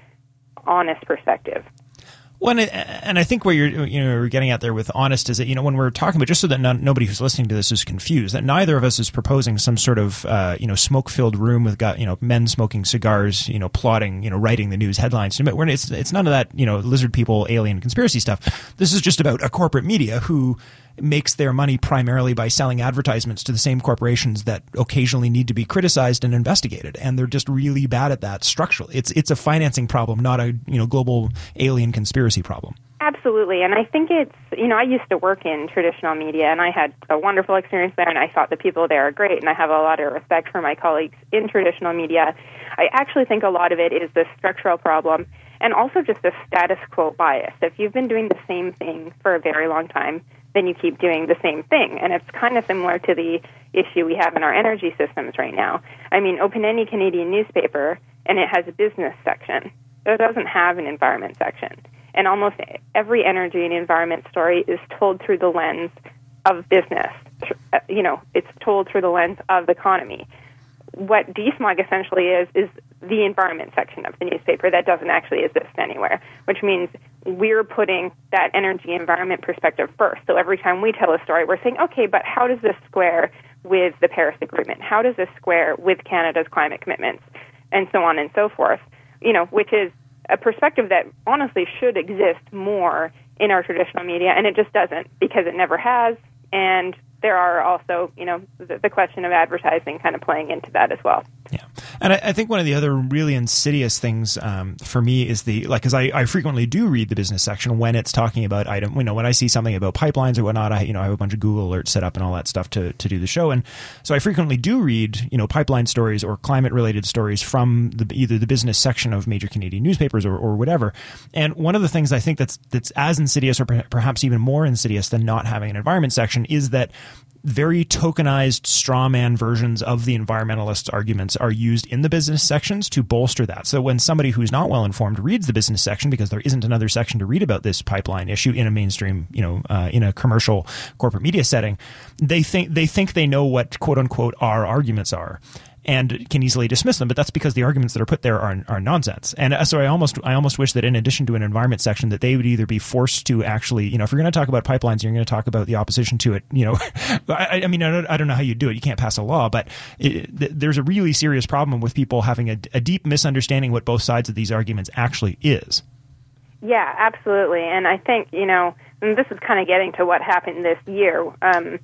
Speaker 6: honest perspective.
Speaker 2: Well, and, and I think what you're you know getting at there with honest is that, you know, when we're talking about, just so that no, nobody who's listening to this is confused, that neither of us is proposing some sort of uh, you know smoke-filled room with got you know men smoking cigars, you know plotting, you know writing the news headlines. We're, it's it's none of that you know lizard people, alien conspiracy stuff. This is just about a corporate media who makes their money primarily by selling advertisements to the same corporations that occasionally need to be criticized and investigated, and they're just really bad at that structurally. It's it's a financing problem, not a you know global alien conspiracy problem.
Speaker 6: Absolutely, and I think it's, you know, I used to work in traditional media, and I had a wonderful experience there, and I thought the people there are great, and I have a lot of respect for my colleagues in traditional media. I actually think a lot of it is the structural problem, and also just the status quo bias. If you've been doing the same thing for a very long time, then you keep doing the same thing. And it's kind of similar to the issue we have in our energy systems right now. I mean, open any Canadian newspaper, and it has a business section. It doesn't have an environment section. And almost every energy and environment story is told through the lens of business. You know, it's told through the lens of the economy. What D S M O G essentially is, is the environment section of the newspaper that doesn't actually exist anywhere, which means we're putting that energy environment perspective first. So every time we tell a story, we're saying, okay, but how does this square with the Paris Agreement? How does this square with Canada's climate commitments? And so on and so forth, you know, which is a perspective that honestly should exist more in our traditional media, and it just doesn't because it never has. And there are also, you know, the, the question of advertising kind of playing into that as well.
Speaker 2: Yeah. And I, I think one of the other really insidious things um, for me is the, like, because I, I frequently do read the business section when it's talking about item, you know, when I see something about pipelines or whatnot, I, you know, I have a bunch of Google alerts set up and all that stuff to, to do the show. And so I frequently do read, you know, pipeline stories or climate related stories from the, either the business section of major Canadian newspapers or, or whatever. And one of the things I think that's, that's as insidious or perhaps even more insidious than not having an environment section is that very tokenized straw man versions of the environmentalists' arguments are used in the business sections to bolster that. So when somebody who's not well informed reads the business section, because there isn't another section to read about this pipeline issue in a mainstream, you know, uh, in a commercial corporate media setting, they think they think they know what quote unquote our arguments are, and can easily dismiss them. But that's because the arguments that are put there are are nonsense. And so I almost I almost wish that in addition to an environment section, that they would either be forced to actually, you know, if you're going to talk about pipelines, you're going to talk about the opposition to it. You know, I, I mean, I don't, I don't know how you do it. You can't pass a law, but it, there's a really serious problem with people having a, a deep misunderstanding what both sides of these arguments actually is.
Speaker 6: Yeah, absolutely. And I think, you know, and this is kind of getting to what happened this year. Um,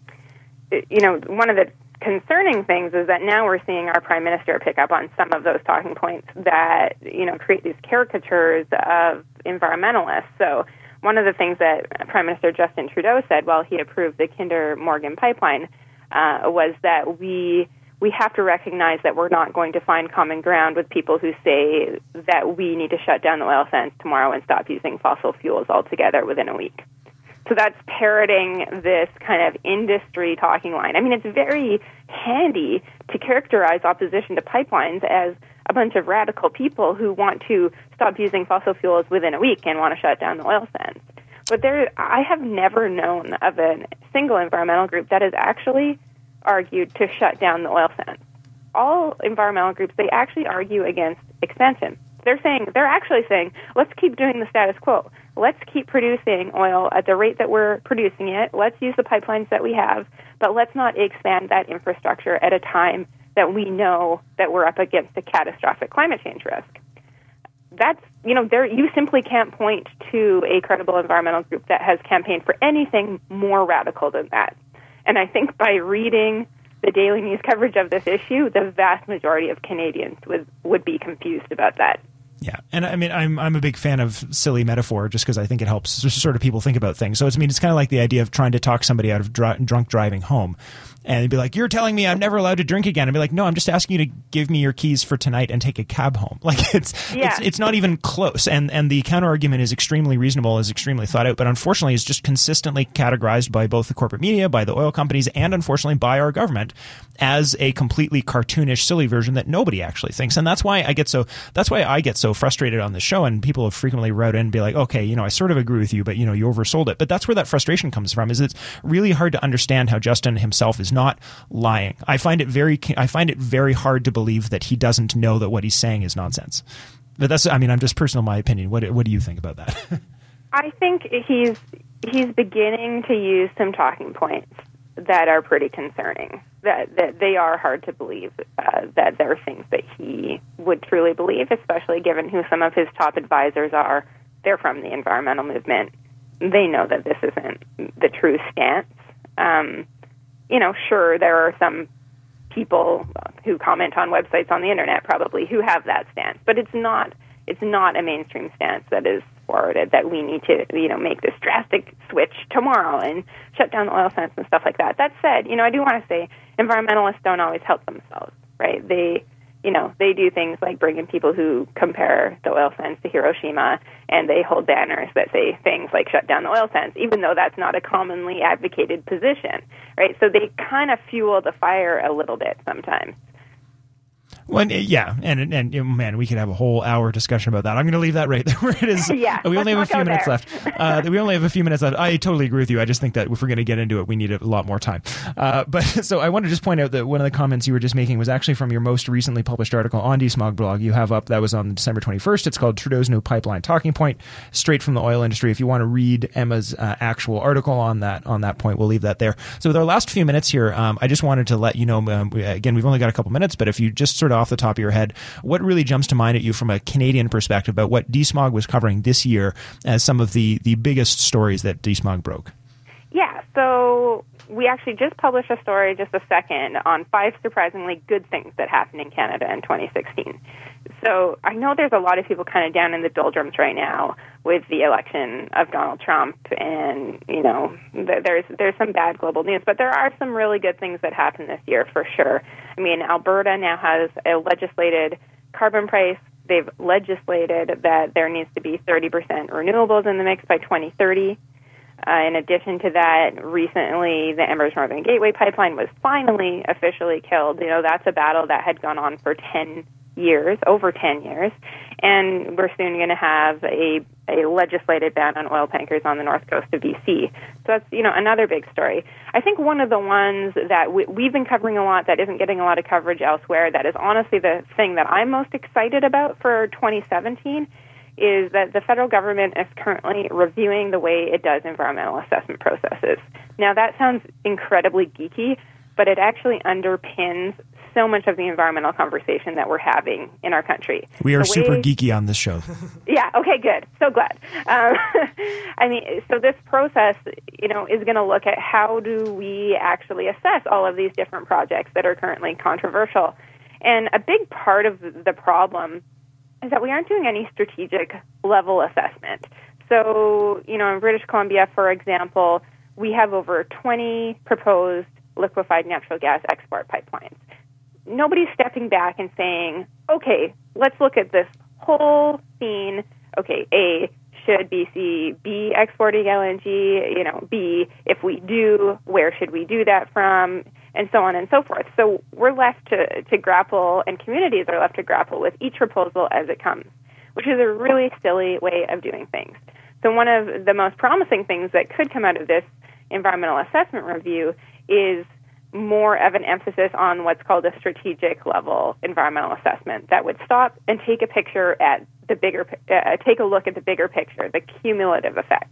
Speaker 6: you know, one of the concerning things is that now we're seeing our Prime Minister pick up on some of those talking points that, you know, create these caricatures of environmentalists. So one of the things that Prime Minister Justin Trudeau said while he approved the Kinder Morgan pipeline uh, was that we we have to recognize that we're not going to find common ground with people who say that we need to shut down the oil sands tomorrow and stop using fossil fuels altogether within a week. So that's parroting this kind of industry talking line. I mean, it's very handy to characterize opposition to pipelines as a bunch of radical people who want to stop using fossil fuels within a week and want to shut down the oil sands. But there, I have never known of a single environmental group that has actually argued to shut down the oil sands. All environmental groups, they actually argue against expansion. They're saying, they're actually saying, let's keep doing the status quo. Let's keep producing oil at the rate that we're producing it. Let's use the pipelines that we have, but let's not expand that infrastructure at a time that we know that we're up against a catastrophic climate change risk. That's, you know, there you simply can't point to a credible environmental group that has campaigned for anything more radical than that. And I think by reading the Daily News coverage of this issue, the vast majority of Canadians would would be confused about that.
Speaker 2: Yeah, and I mean, I'm I'm a big fan of silly metaphor just because I think it helps sort of people think about things. So it's, I mean, it's kind of like the idea of trying to talk somebody out of dr- drunk driving home. And they'd be like, you're telling me I'm never allowed to drink again. I'd be like, no, I'm just asking you to give me your keys for tonight and take a cab home. Like it's
Speaker 6: yeah.
Speaker 2: it's it's not even close. And and the counter argument is extremely reasonable, is extremely thought out, but unfortunately is just consistently categorized by both the corporate media, by the oil companies, and unfortunately by our government as a completely cartoonish, silly version that nobody actually thinks. And that's why I get so that's why I get so frustrated on this show. And people have frequently wrote in and be like, okay, you know, I sort of agree with you, but you know, you oversold it. But that's where that frustration comes from, is it's really hard to understand how Justin himself is not lying. I find it very, I find it very hard to believe that he doesn't know that what he's saying is nonsense. But that's, I mean, I'm just personal, my opinion. What, what do you think about that?
Speaker 6: I think he's he's beginning to use some talking points that are pretty concerning. That that they are hard to believe. Uh, that there are things that he would truly believe, especially given who some of his top advisors are. They're from the environmental movement. They know that this isn't the true stance. Um, You know, sure, there are some people who comment on websites on the internet probably who have that stance, but it's not it's not a mainstream stance that is forwarded, that we need to, you know, make this drastic switch tomorrow and shut down the oil sands and stuff like that. That said, you know, I do want to say environmentalists don't always help themselves, right? They, you know, they do things like bring in people who compare the oil sands to Hiroshima, and they hold banners that say things like shut down the oil sands, even though that's not a commonly advocated position, right? So they kind of fuel the fire a little bit sometimes.
Speaker 2: Well, yeah, and and you know, man, we could have a whole hour discussion about that. I'm going to leave that right there where it is.
Speaker 6: Yeah,
Speaker 2: we only have a few minutes
Speaker 6: there.
Speaker 2: left. Uh, we only have a few minutes left. I totally agree with you. I just think that if we're going to get into it, we need a lot more time. Uh, but so I want to just point out that one of the comments you were just making was actually from your most recently published article on DeSmog blog. You have up, that was on December twenty-first. It's called Trudeau's New Pipeline Talking Point, straight from the oil industry. If you want to read Emma's uh, actual article on that on that point, we'll leave that there. So with our last few minutes here, um, I just wanted to let you know. Um, we, again, we've only got a couple minutes, but if you just sort of off the top of your head, what really jumps to mind at you from a Canadian perspective about what DeSmog was covering this year as some of the, the biggest stories that DeSmog broke?
Speaker 6: Yeah, so we actually just published a story just a second on five surprisingly good things that happened in Canada in twenty sixteen. So I know there's a lot of people kind of down in the doldrums right now with the election of Donald Trump, and, you know, there's there's some bad global news, but there are some really good things that happened this year for sure. I mean, Alberta now has a legislated carbon price. They've legislated that there needs to be thirty percent renewables in the mix by twenty thirty. Uh, in addition to that, recently the Embers Northern Gateway pipeline was finally officially killed. You know, that's a battle that had gone on for ten years, over ten years, and we're soon going to have a, a legislated ban on oil tankers on the north coast of B C. So that's, you know, another big story. I think one of the ones that we, we've been covering a lot that isn't getting a lot of coverage elsewhere, that is honestly the thing that I'm most excited about for twenty seventeen, is that the federal government is currently reviewing the way it does environmental assessment processes. Now, that sounds incredibly geeky, but it actually underpins so much of the environmental conversation that we're having in our country.
Speaker 2: We are
Speaker 6: way,
Speaker 2: super geeky on this show.
Speaker 6: Yeah, okay, good. So glad. Um, I mean, so this process, you know, is going to look at how do we actually assess all of these different projects that are currently controversial. And a big part of the problem is that we aren't doing any strategic level assessment. So, you know, in British Columbia, for example, we have over twenty proposed liquefied natural gas export pipelines. Nobody's stepping back and saying, okay, let's look at this whole scene. Okay, A, should B C be exporting L N G? You know, B, if we do, where should we do that from? And so on and so forth. So we're left to, to grapple, and communities are left to grapple with each proposal as it comes, which is a really silly way of doing things. So one of the most promising things that could come out of this environmental assessment review is more of an emphasis on what's called a strategic level environmental assessment that would stop and take a picture at the bigger, uh, take a look at the bigger picture, the cumulative effects.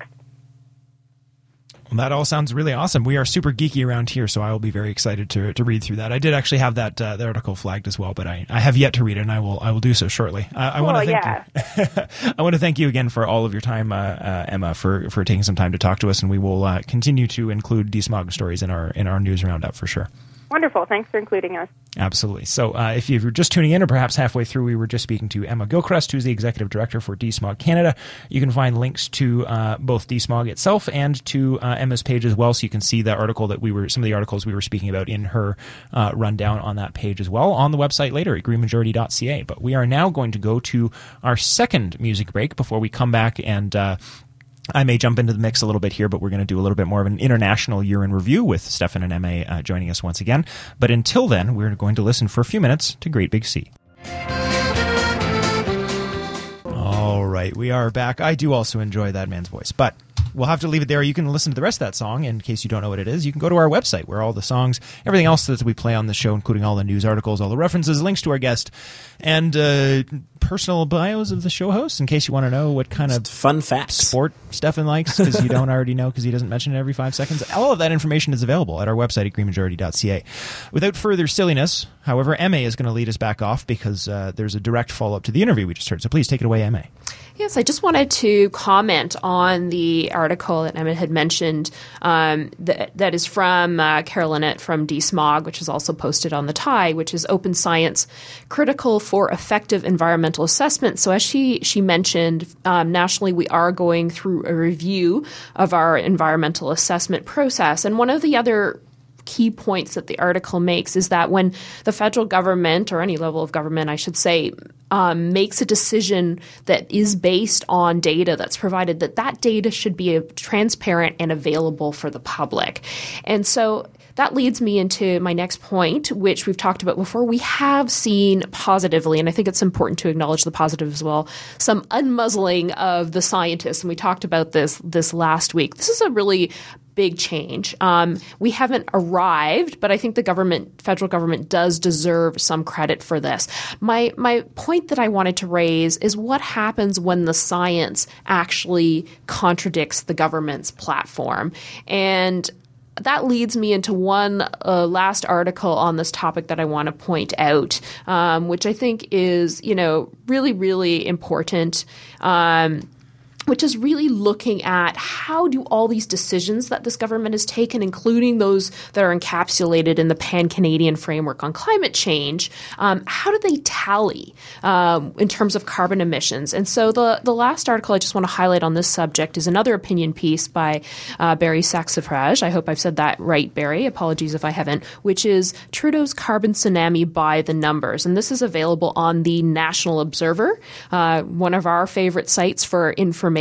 Speaker 2: Well, that all sounds really awesome. We are super geeky around here, so I will be very excited to to read through that. I did actually have that uh, the article flagged as well, but I, I have yet to read it, and I will I will do so shortly. I, I
Speaker 6: cool,
Speaker 2: want to thank
Speaker 6: yeah.
Speaker 2: you. I want to thank you again for all of your time, uh, uh, Emma, for, for taking some time to talk to us, and we will uh, continue to include DeSmog stories in our in our news roundup for sure.
Speaker 6: Wonderful. Thanks for including us.
Speaker 2: Absolutely. So uh, if you're just tuning in or perhaps halfway through, we were just speaking to Emma Gilchrist, who's the Executive Director for D SMOG Canada. You can find links to uh, both D SMOG itself and to uh, Emma's page as well, so you can see the article that we were, some of the articles we were speaking about in her uh, rundown on that page as well on the website later at green majority dot c a. But we are now going to go to our second music break before we come back and uh, I may jump into the mix a little bit here, but we're going to do a little bit more of an international year in review with Stefan and Emma uh, joining us once again. But until then, we're going to listen for a few minutes to Great Big Sea. All right, we are back. I do also enjoy that man's voice, but we'll have to leave it there. You can listen to the rest of that song. In case you don't know what it is, you can go to our website where all the songs, everything else that we play on the show, including all the news articles, all the references, links to our guest, and uh, personal bios of the show hosts, in case you want to know what kind of
Speaker 3: fun facts
Speaker 2: sport Stefan likes, because you don't already know because he doesn't mention it every five seconds. All of that information is available at our website at green majority dot c a. Without further silliness, however, Emma is going to lead us back off because uh, there's a direct follow-up to the interview we just heard. So please take it away, Emma.
Speaker 4: Yes, I just wanted to comment on the article that Emma had mentioned um, that, that is from uh, Carol Lynette from D SMOG, which is also posted on the T I E, which is Open Science, Critical for Effective Environmental Assessment. So as she, she mentioned, um, nationally we are going through a review of our environmental assessment process. And one of the other key points that the article makes is that when the federal government, or any level of government, I should say, um, makes a decision that is based on data that's provided, that that data should be transparent and available for the public. And so that leads me into my next point, which we've talked about before. We have seen positively, and I think it's important to acknowledge the positive as well, some unmuzzling of the scientists. And we talked about this this last week. This is a really big change. Um, we haven't arrived, but I think the government, federal government, does deserve some credit for this. My my point that I wanted to raise is what happens when the science actually contradicts the government's platform. And that leads me into one uh, last article on this topic that I want to point out, um, which I think is, you know, really, really important. Um, which is really looking at how do all these decisions that this government has taken, including those that are encapsulated in the Pan-Canadian Framework on Climate Change, um, how do they tally um, in terms of carbon emissions? And so the, the last article I just want to highlight on this subject is another opinion piece by uh, Barry Saxifrage. I hope I've said that right, Barry. Apologies if I haven't, which is Trudeau's Carbon Tsunami by the Numbers. And this is available on the National Observer, uh, one of our favorite sites for information.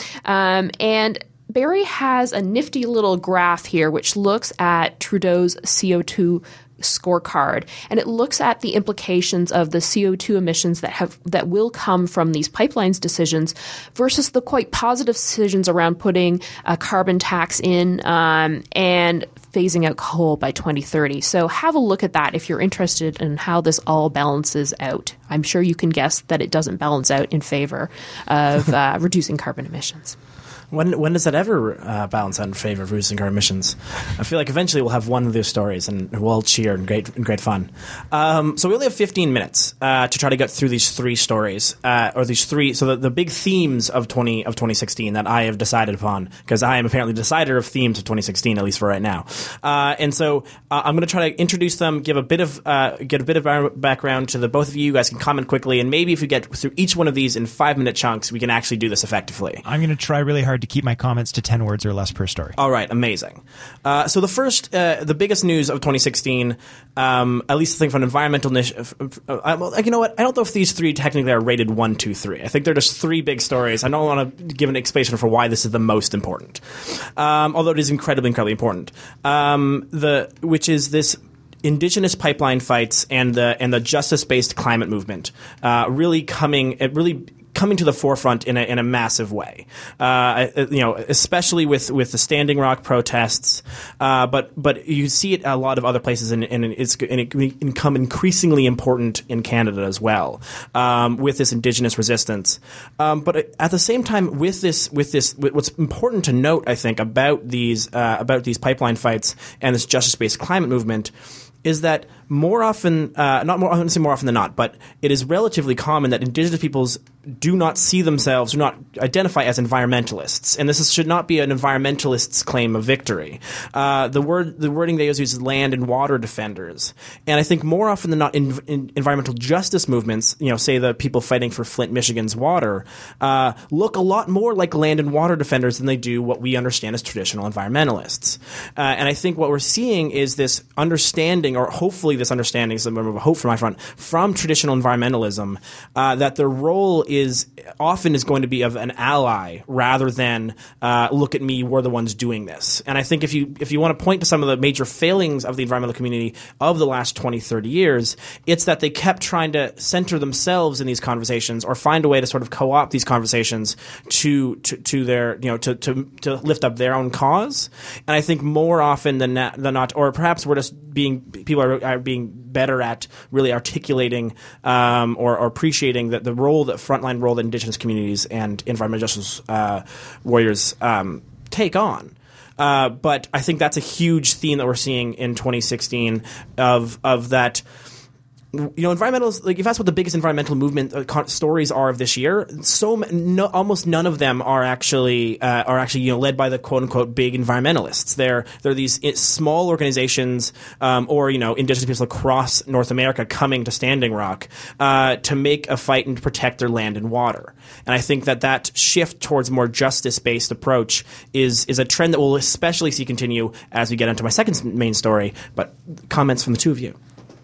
Speaker 4: Um, and Barry has a nifty little graph here which looks at Trudeau's C O two scorecard, and it looks at the implications of the C O two emissions that have that will come from these pipelines decisions versus the quite positive decisions around putting a carbon tax in um, and phasing out coal by twenty thirty. So have a look at that if you're interested in how this all balances out. I'm sure you can guess that it doesn't balance out in favor of uh, reducing carbon emissions.
Speaker 3: When when does that ever uh, balance out in favor of reducing our emissions? I feel like eventually we'll have one of those stories and we'll all cheer and great and great fun. Um, so we only have fifteen minutes uh, to try to get through these three stories uh, or these three. So the, the big themes of twenty of twenty sixteen that I have decided upon, because I am apparently the decider of themes of twenty sixteen, at least for right now. Uh, and so uh, I'm going to try to introduce them, give a bit of uh, get a bit of background to the both of you. You guys can comment quickly, and maybe if we get through each one of these in five minute chunks, we can actually do this effectively.
Speaker 2: I'm going to try really hard to keep my comments to ten words or less per story.
Speaker 3: All right, amazing. Uh, so the first, uh, the biggest news of twenty sixteen, um, at least I think from an environmental niche, uh, uh, well, you know what? I don't know if these three technically are rated one, two, three. I think they're just three big stories. I don't want to give an explanation for why this is the most important, um, although it is incredibly, incredibly important. Um, the which is this Indigenous pipeline fights and the and the justice-based climate movement uh, really coming. It really. coming to the forefront in a in a massive way, uh, you know, especially with, with the Standing Rock protests, uh, but but you see it a lot of other places, and, and it's and it can become increasingly important in Canada as well, um, with this Indigenous resistance. Um, but at the same time, with this with this, what's important to note, I think, about these uh, about these pipeline fights and this justice-based climate movement is that more often, uh, not more, I wouldn't say more often than not, but it is relatively common that Indigenous peoples do not see themselves, do not identify as environmentalists, and this is, should not be an environmentalist's claim of victory. Uh, the word, the wording they use is land and water defenders, and I think more often than not, in, in environmental justice movements, you know, say the people fighting for Flint, Michigan's water, uh, look a lot more like land and water defenders than they do what we understand as traditional environmentalists. Uh, and I think what we're seeing is this understanding, or hopefully this understanding, is a member of a hope from my front, from traditional environmentalism, uh, that their role is is often is going to be of an ally rather than uh, look at me, we're the ones doing this. And I think if you if you want to point to some of the major failings of the environmental community of the last twenty, thirty years, it's that they kept trying to center themselves in these conversations or find a way to sort of co-opt these conversations to to, to their you know to, to to lift up their own cause. And I think more often than not, than not or perhaps we're just being people are, are being better at really articulating um, or, or appreciating that the role that frontline role that Indigenous communities and environmental justice uh, warriors um, take on. Uh, but I think that's a huge theme that we're seeing in twenty sixteen of of that. You know, environmentals, like if that's what the biggest environmental movement uh, co- stories are of this year, so no, almost none of them are actually uh, are actually you know led by the quote unquote big environmentalists. They're they're these small organizations um, or you know Indigenous people across North America coming to Standing Rock uh, to make a fight and to protect their land and water. And I think that that shift towards more justice based approach is is a trend that we'll especially see continue as we get into my second main story. But comments from the two of you.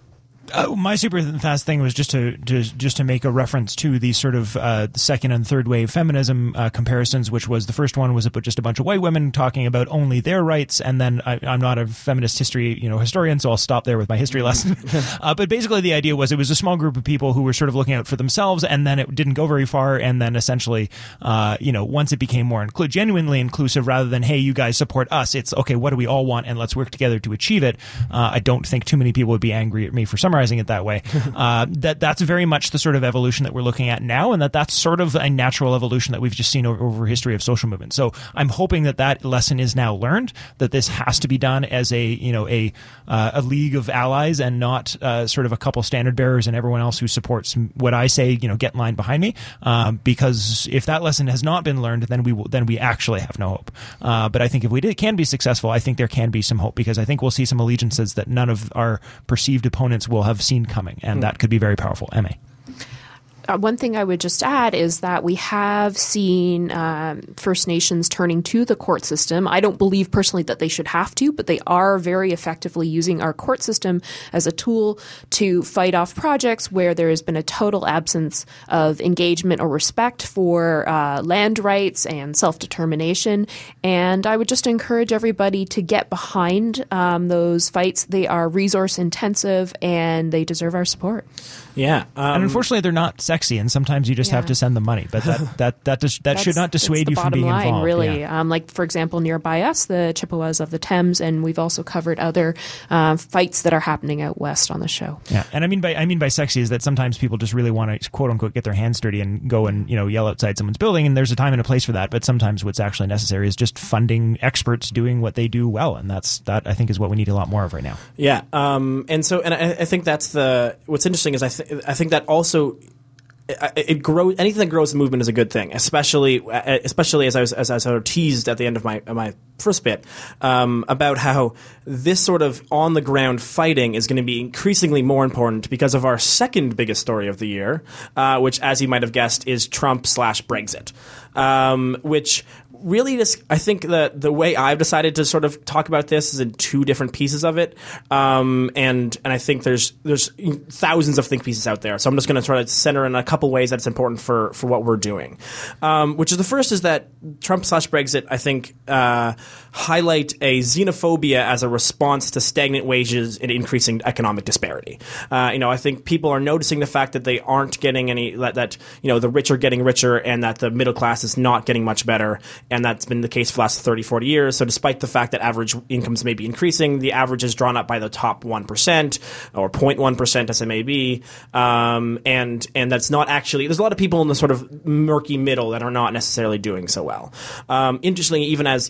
Speaker 2: Uh, my super fast thing was just to, to just to make a reference to the sort of uh, second and third wave feminism uh, comparisons, which was the first one was just a bunch of white women talking about only their rights, and then I, I'm not a feminist history you know historian, so I'll stop there with my history lesson. uh, but basically, the idea was it was a small group of people who were sort of looking out for themselves, and then it didn't go very far, and then essentially, uh, you know, once it became more inclu- genuinely inclusive, rather than hey, you guys support us, it's okay, what do we all want, and let's work together to achieve it. Uh, I don't think too many people would be angry at me for summarizing it that way. Uh, that that's very much the sort of evolution that we're looking at now, and that that's sort of a natural evolution that we've just seen over, over history of social movement. So I'm hoping that that lesson is now learned, that this has to be done as a you know a uh, a league of allies and not uh, sort of a couple standard bearers and everyone else who supports what I say. You know, get in line behind me. Uh, because if that lesson has not been learned, then we will, then we actually have no hope. Uh, but I think if we did, can be successful, I think there can be some hope, because I think we'll see some allegiances that none of our perceived opponents will have seen coming, and mm. that could be very powerful. M A.
Speaker 4: Uh, one thing I would just add is that we have seen um, First Nations turning to the court system. I don't believe personally that they should have to, but they are very effectively using our court system as a tool to fight off projects where there has been a total absence of engagement or respect for uh, land rights and self-determination. And I would just encourage everybody to get behind um, those fights. They are resource intensive and they deserve our support.
Speaker 3: Yeah, um,
Speaker 2: and unfortunately, they're not sexy, and sometimes you just yeah. have to send them money. But that that that, does, that should not dissuade you from being
Speaker 4: line,
Speaker 2: involved.
Speaker 4: Really,
Speaker 2: yeah.
Speaker 4: um, like for example, nearby us, the Chippewas of the Thames, and we've also covered other uh, fights that are happening out west on the show.
Speaker 2: Yeah, and I mean by I mean by sexy is that sometimes people just really want to quote unquote get their hands dirty and go and you know yell outside someone's building, and there's a time and a place for that. But sometimes what's actually necessary is just funding experts doing what they do well, and that's that I think is what we need a lot more of right now.
Speaker 3: Yeah, um, and so and I, I think that's the what's interesting is I th- I think that also. Also, it, it grows. Anything that grows the movement is a good thing, especially, especially as I was as I sort of teased at the end of my my first bit um, about how this sort of on the ground fighting is going to be increasingly more important because of our second biggest story of the year, uh, which, as you might have guessed, is Trump slash Brexit, um, which. Really, just, I think that the way I've decided to sort of talk about this is in two different pieces of it, um, and and I think there's there's thousands of think pieces out there. So I'm just going to try to center in a couple ways that's important for for what we're doing. Um, which is the first is that Trump slash Brexit, I think, uh, highlight a xenophobia as a response to stagnant wages and increasing economic disparity. Uh, you know, I think people are noticing the fact that they aren't getting any that, that you know the rich are getting richer and that the middle class is not getting much better. And that's been the case for the last thirty, forty years. So despite the fact that average incomes may be increasing, the average is drawn up by the top one percent or zero point one percent as it may be. Um, and and that's not actually – there's a lot of people in the sort of murky middle that are not necessarily doing so well. Um, interestingly, even as even as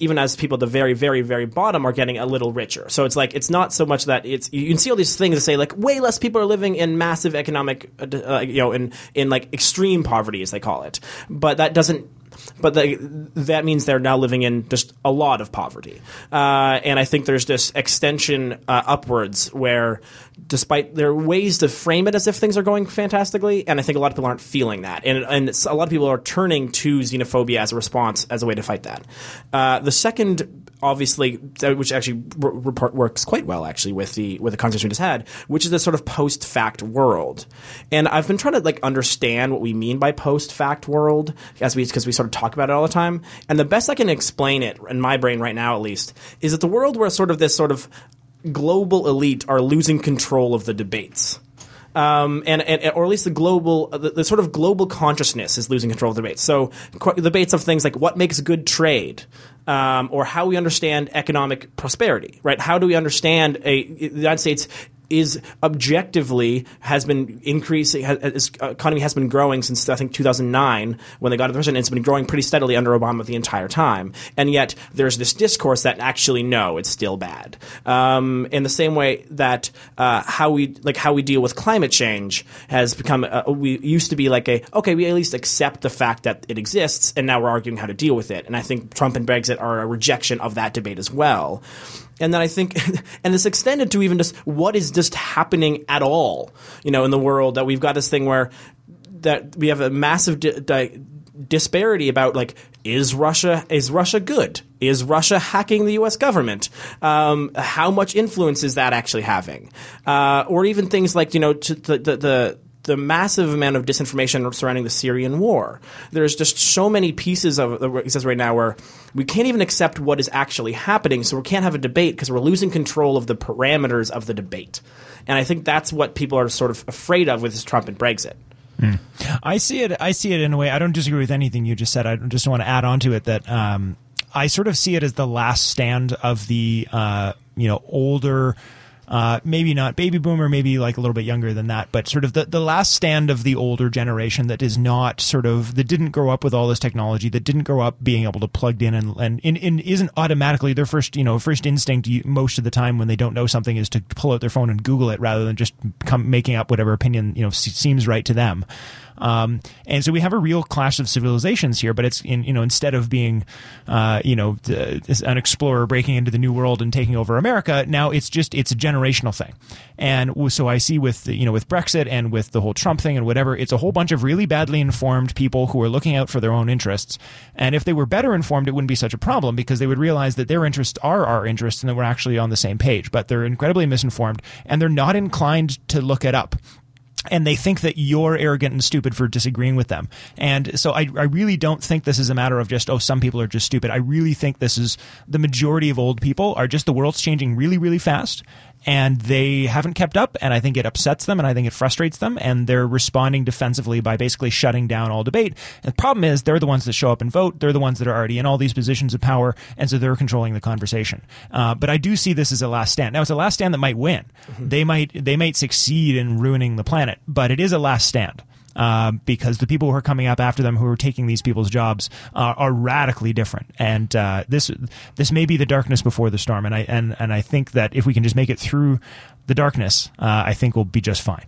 Speaker 3: people at the very, very, very bottom are getting a little richer. So it's like it's not so much that it's you can see all these things that say like way less people are living in massive economic, uh, you know, in in like extreme poverty as they call it, but that doesn't. But the, that means they're now living in just a lot of poverty. Uh, and I think there's this extension uh, upwards where despite there are ways to frame it as if things are going fantastically, and I think a lot of people aren't feeling that. And, and it's, a lot of people are turning to xenophobia as a response, as a way to fight that. Uh, the second, obviously, which actually r- works quite well actually with the with the conversation we just had, which is this sort of post-fact world. And I've been trying to like understand what we mean by post-fact world as we because we sort of talk about it all the time. And the best I can explain it in my brain right now, at least, is that the world where sort of this sort of global elite are losing control of the debates. Um, and, and or at least the global, the, the sort of global consciousness is losing control of the debates. So qu- debates of things like what makes good trade, um, or how we understand economic prosperity, right? How do we understand a the United States is objectively has been increasing. Has, its economy has been growing since I think two thousand nine when they got to the president. It's been growing pretty steadily under Obama the entire time, and yet there's this discourse that actually no, it's still bad. Um, in the same way that uh, how we like how we deal with climate change has become. Uh, we used to be like a okay, we at least accept the fact that it exists, and now we're arguing how to deal with it. And I think Trump and Brexit are a rejection of that debate as well. And then I think, and it's extended to even just what is just happening at all, you know, in the world, that we've got this thing where that we have a massive di- di- disparity about like, is Russia, is Russia good? Is Russia hacking the U S government? Um, how much influence is that actually having? Uh, or even things like, you know, to the, the, the the massive amount of disinformation surrounding the Syrian war. There's just so many pieces of it exists right now where we can't even accept what is actually happening, so we can't have a debate because we're losing control of the parameters of the debate. And I think that's what people are sort of afraid of with this Trump and Brexit.
Speaker 2: Hmm. I see it. I see it in a way. I don't disagree with anything you just said. I just want to add on to it that um, I sort of see it as the last stand of the uh, you know older. Uh, maybe not baby boomer, maybe like a little bit younger than that, but sort of the, the last stand of the older generation that is not sort of, that didn't grow up with all this technology, that didn't grow up being able to plug in and, and, and, and isn't automatically their first, you know, first instinct most of the time when they don't know something is to pull out their phone and Google it rather than just come making up whatever opinion, you know, seems right to them. Um, and so we have a real clash of civilizations here, but it's in, you know, instead of being, uh, you know, the, an explorer breaking into the new world and taking over America, now it's just, it's a generational thing. And so I see with, you know, with Brexit and with the whole Trump thing and whatever, it's a whole bunch of really badly informed people who are looking out for their own interests. And if they were better informed, it wouldn't be such a problem because they would realize that their interests are our interests and that we're actually on the same page, but they're incredibly misinformed and they're not inclined to look it up. And they think that you're arrogant and stupid for disagreeing with them. And so I, I really don't think this is a matter of just, oh, some people are just stupid. I really think this is the majority of old people are just the world's changing really, really fast. And they haven't kept up, and I think it upsets them, and I think it frustrates them, and they're responding defensively by basically shutting down all debate. And the problem is they're the ones that show up and vote. They're the ones that are already in all these positions of power, and so they're controlling the conversation. Uh, but I do see this as a last stand. Now, it's a last stand that might win. Mm-hmm. They might they might succeed in ruining the planet, but it is a last stand. Uh, because the people who are coming up after them, who are taking these people's jobs, uh, are radically different. And uh, this this may be the darkness before the storm. And I and, and I think that if we can just make it through the darkness, uh, I think we'll be just fine.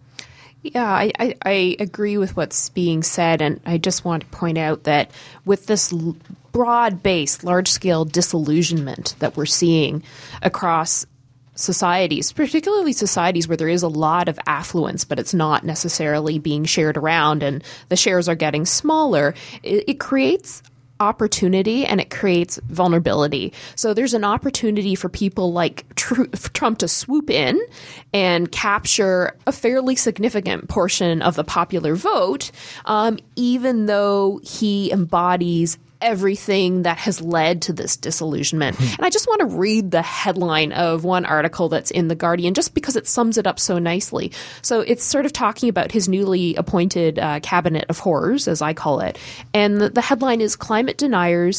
Speaker 4: Yeah, I, I, I agree with what's being said. And I just want to point out that with this l- broad-based, large-scale disillusionment that we're seeing across societies, particularly societies where there is a lot of affluence, but it's not necessarily being shared around and the shares are getting smaller, it, it creates opportunity and it creates vulnerability. So there's an opportunity for people like tr- Trump to swoop in and capture a fairly significant portion of the popular vote, um, even though he embodies everything that has led to this disillusionment. And I just want to read the headline of one article that's in The Guardian just because it sums it up so nicely. So it's sort of talking about his newly appointed uh, cabinet of horrors, as I call it. And the, the headline is Climate Deniers,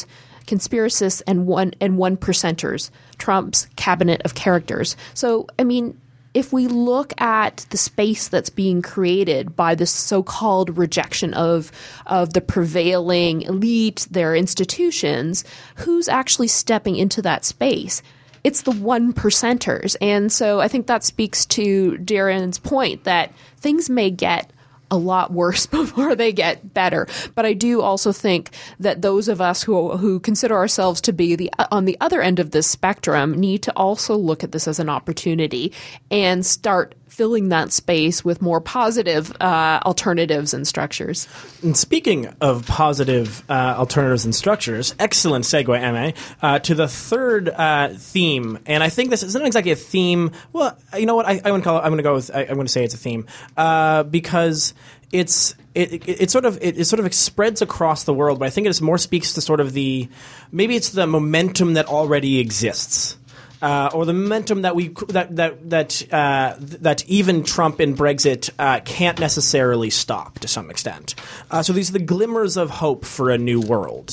Speaker 4: Conspiracists, and one and one percenters, Trump's cabinet of characters. So, I mean, if we look at the space that's being created by this so-called rejection of of the prevailing elite, their institutions, who's actually stepping into that space? It's the one percenters. And so I think that speaks to Darren's point that things may get a lot worse before they get better. But I do also think that those of us who who consider ourselves to be the on the other end of this spectrum need to also look at this as an opportunity and start filling that space with more positive uh, alternatives and structures.
Speaker 3: And speaking of positive uh, alternatives and structures, excellent segue, M A, uh, to the third uh, theme. And I think this isn't exactly a theme. Well, you know what? I, I want to call it, I'm going to go with. I, I'm going to say it's a theme uh, because it's it, it, it sort of it, it sort of spreads across the world. But I think it more speaks to sort of the maybe it's the momentum that already exists. Uh, or the momentum that we that that that uh, that even Trump and Brexit uh, can't necessarily stop to some extent. Uh, so these are the glimmers of hope for a new world,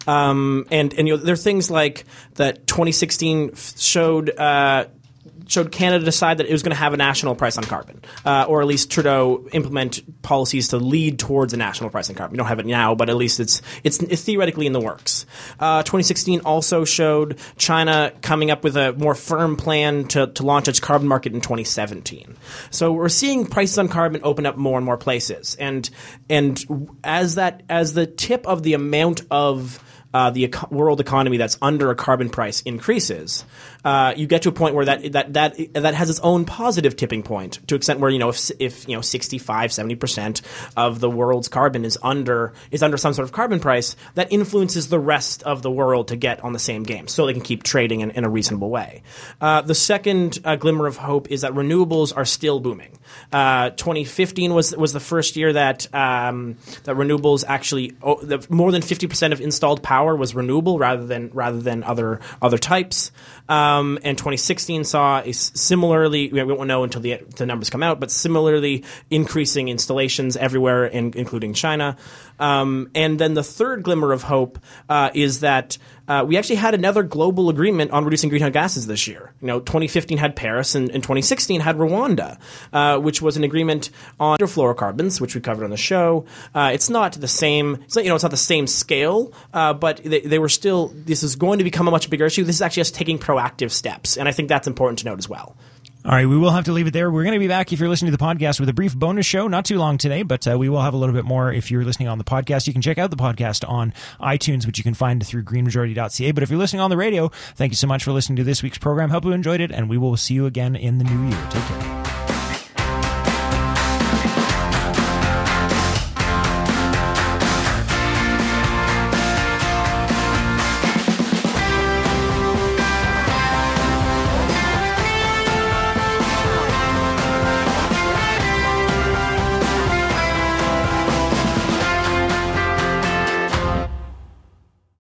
Speaker 3: um, and and you know there are things like that. twenty sixteen showed. Uh, showed Canada decide that it was going to have a national price on carbon, uh, or at least Trudeau implement policies to lead towards a national price on carbon. We don't have it now, but at least it's it's, it's theoretically in the works. Uh, twenty sixteen also showed China coming up with a more firm plan to, to launch its carbon market in twenty seventeen. So we're seeing prices on carbon open up more and more places, and and as that as the tip of the amount of Uh, the eco- world economy that's under a carbon price increases, uh, you get to a point where that that that that has its own positive tipping point to an extent where you know if if you know sixty-five, seventy percent of the world's carbon is under is under some sort of carbon price, that influences the rest of the world to get on the same game so they can keep trading in, in a reasonable way. Uh, the second uh, glimmer of hope is that renewables are still booming. Uh, twenty fifteen was was the first year that um, that renewables actually oh, the, more than fifty percent of installed power was renewable rather than rather than other other types. Um, and twenty sixteen saw a similarly, we won't know until the, the numbers come out, but similarly increasing installations everywhere, in, including China. Um, and then the third glimmer of hope uh, is that uh, we actually had another global agreement on reducing greenhouse gases this year. You know, twenty fifteen had Paris, and, and twenty sixteen had Rwanda, uh, which was an agreement on fluorocarbons, which we covered on the show. Uh, it's not the same. It's not, you know, it's not the same scale, uh, but they, they were still. This is going to become a much bigger issue. This is actually us taking proactive steps, and I think that's important to note as well.
Speaker 2: All right, we will have to leave it there. We're going to be back, if you're listening to the podcast, with a brief bonus show. Not too long today, but uh, we will have a little bit more if you're listening on the podcast. You can check out the podcast on iTunes, which you can find through green majority dot c a. But if you're listening on the radio, thank you so much for listening to this week's program. Hope you enjoyed it, and we will see you again in the new year. Take care.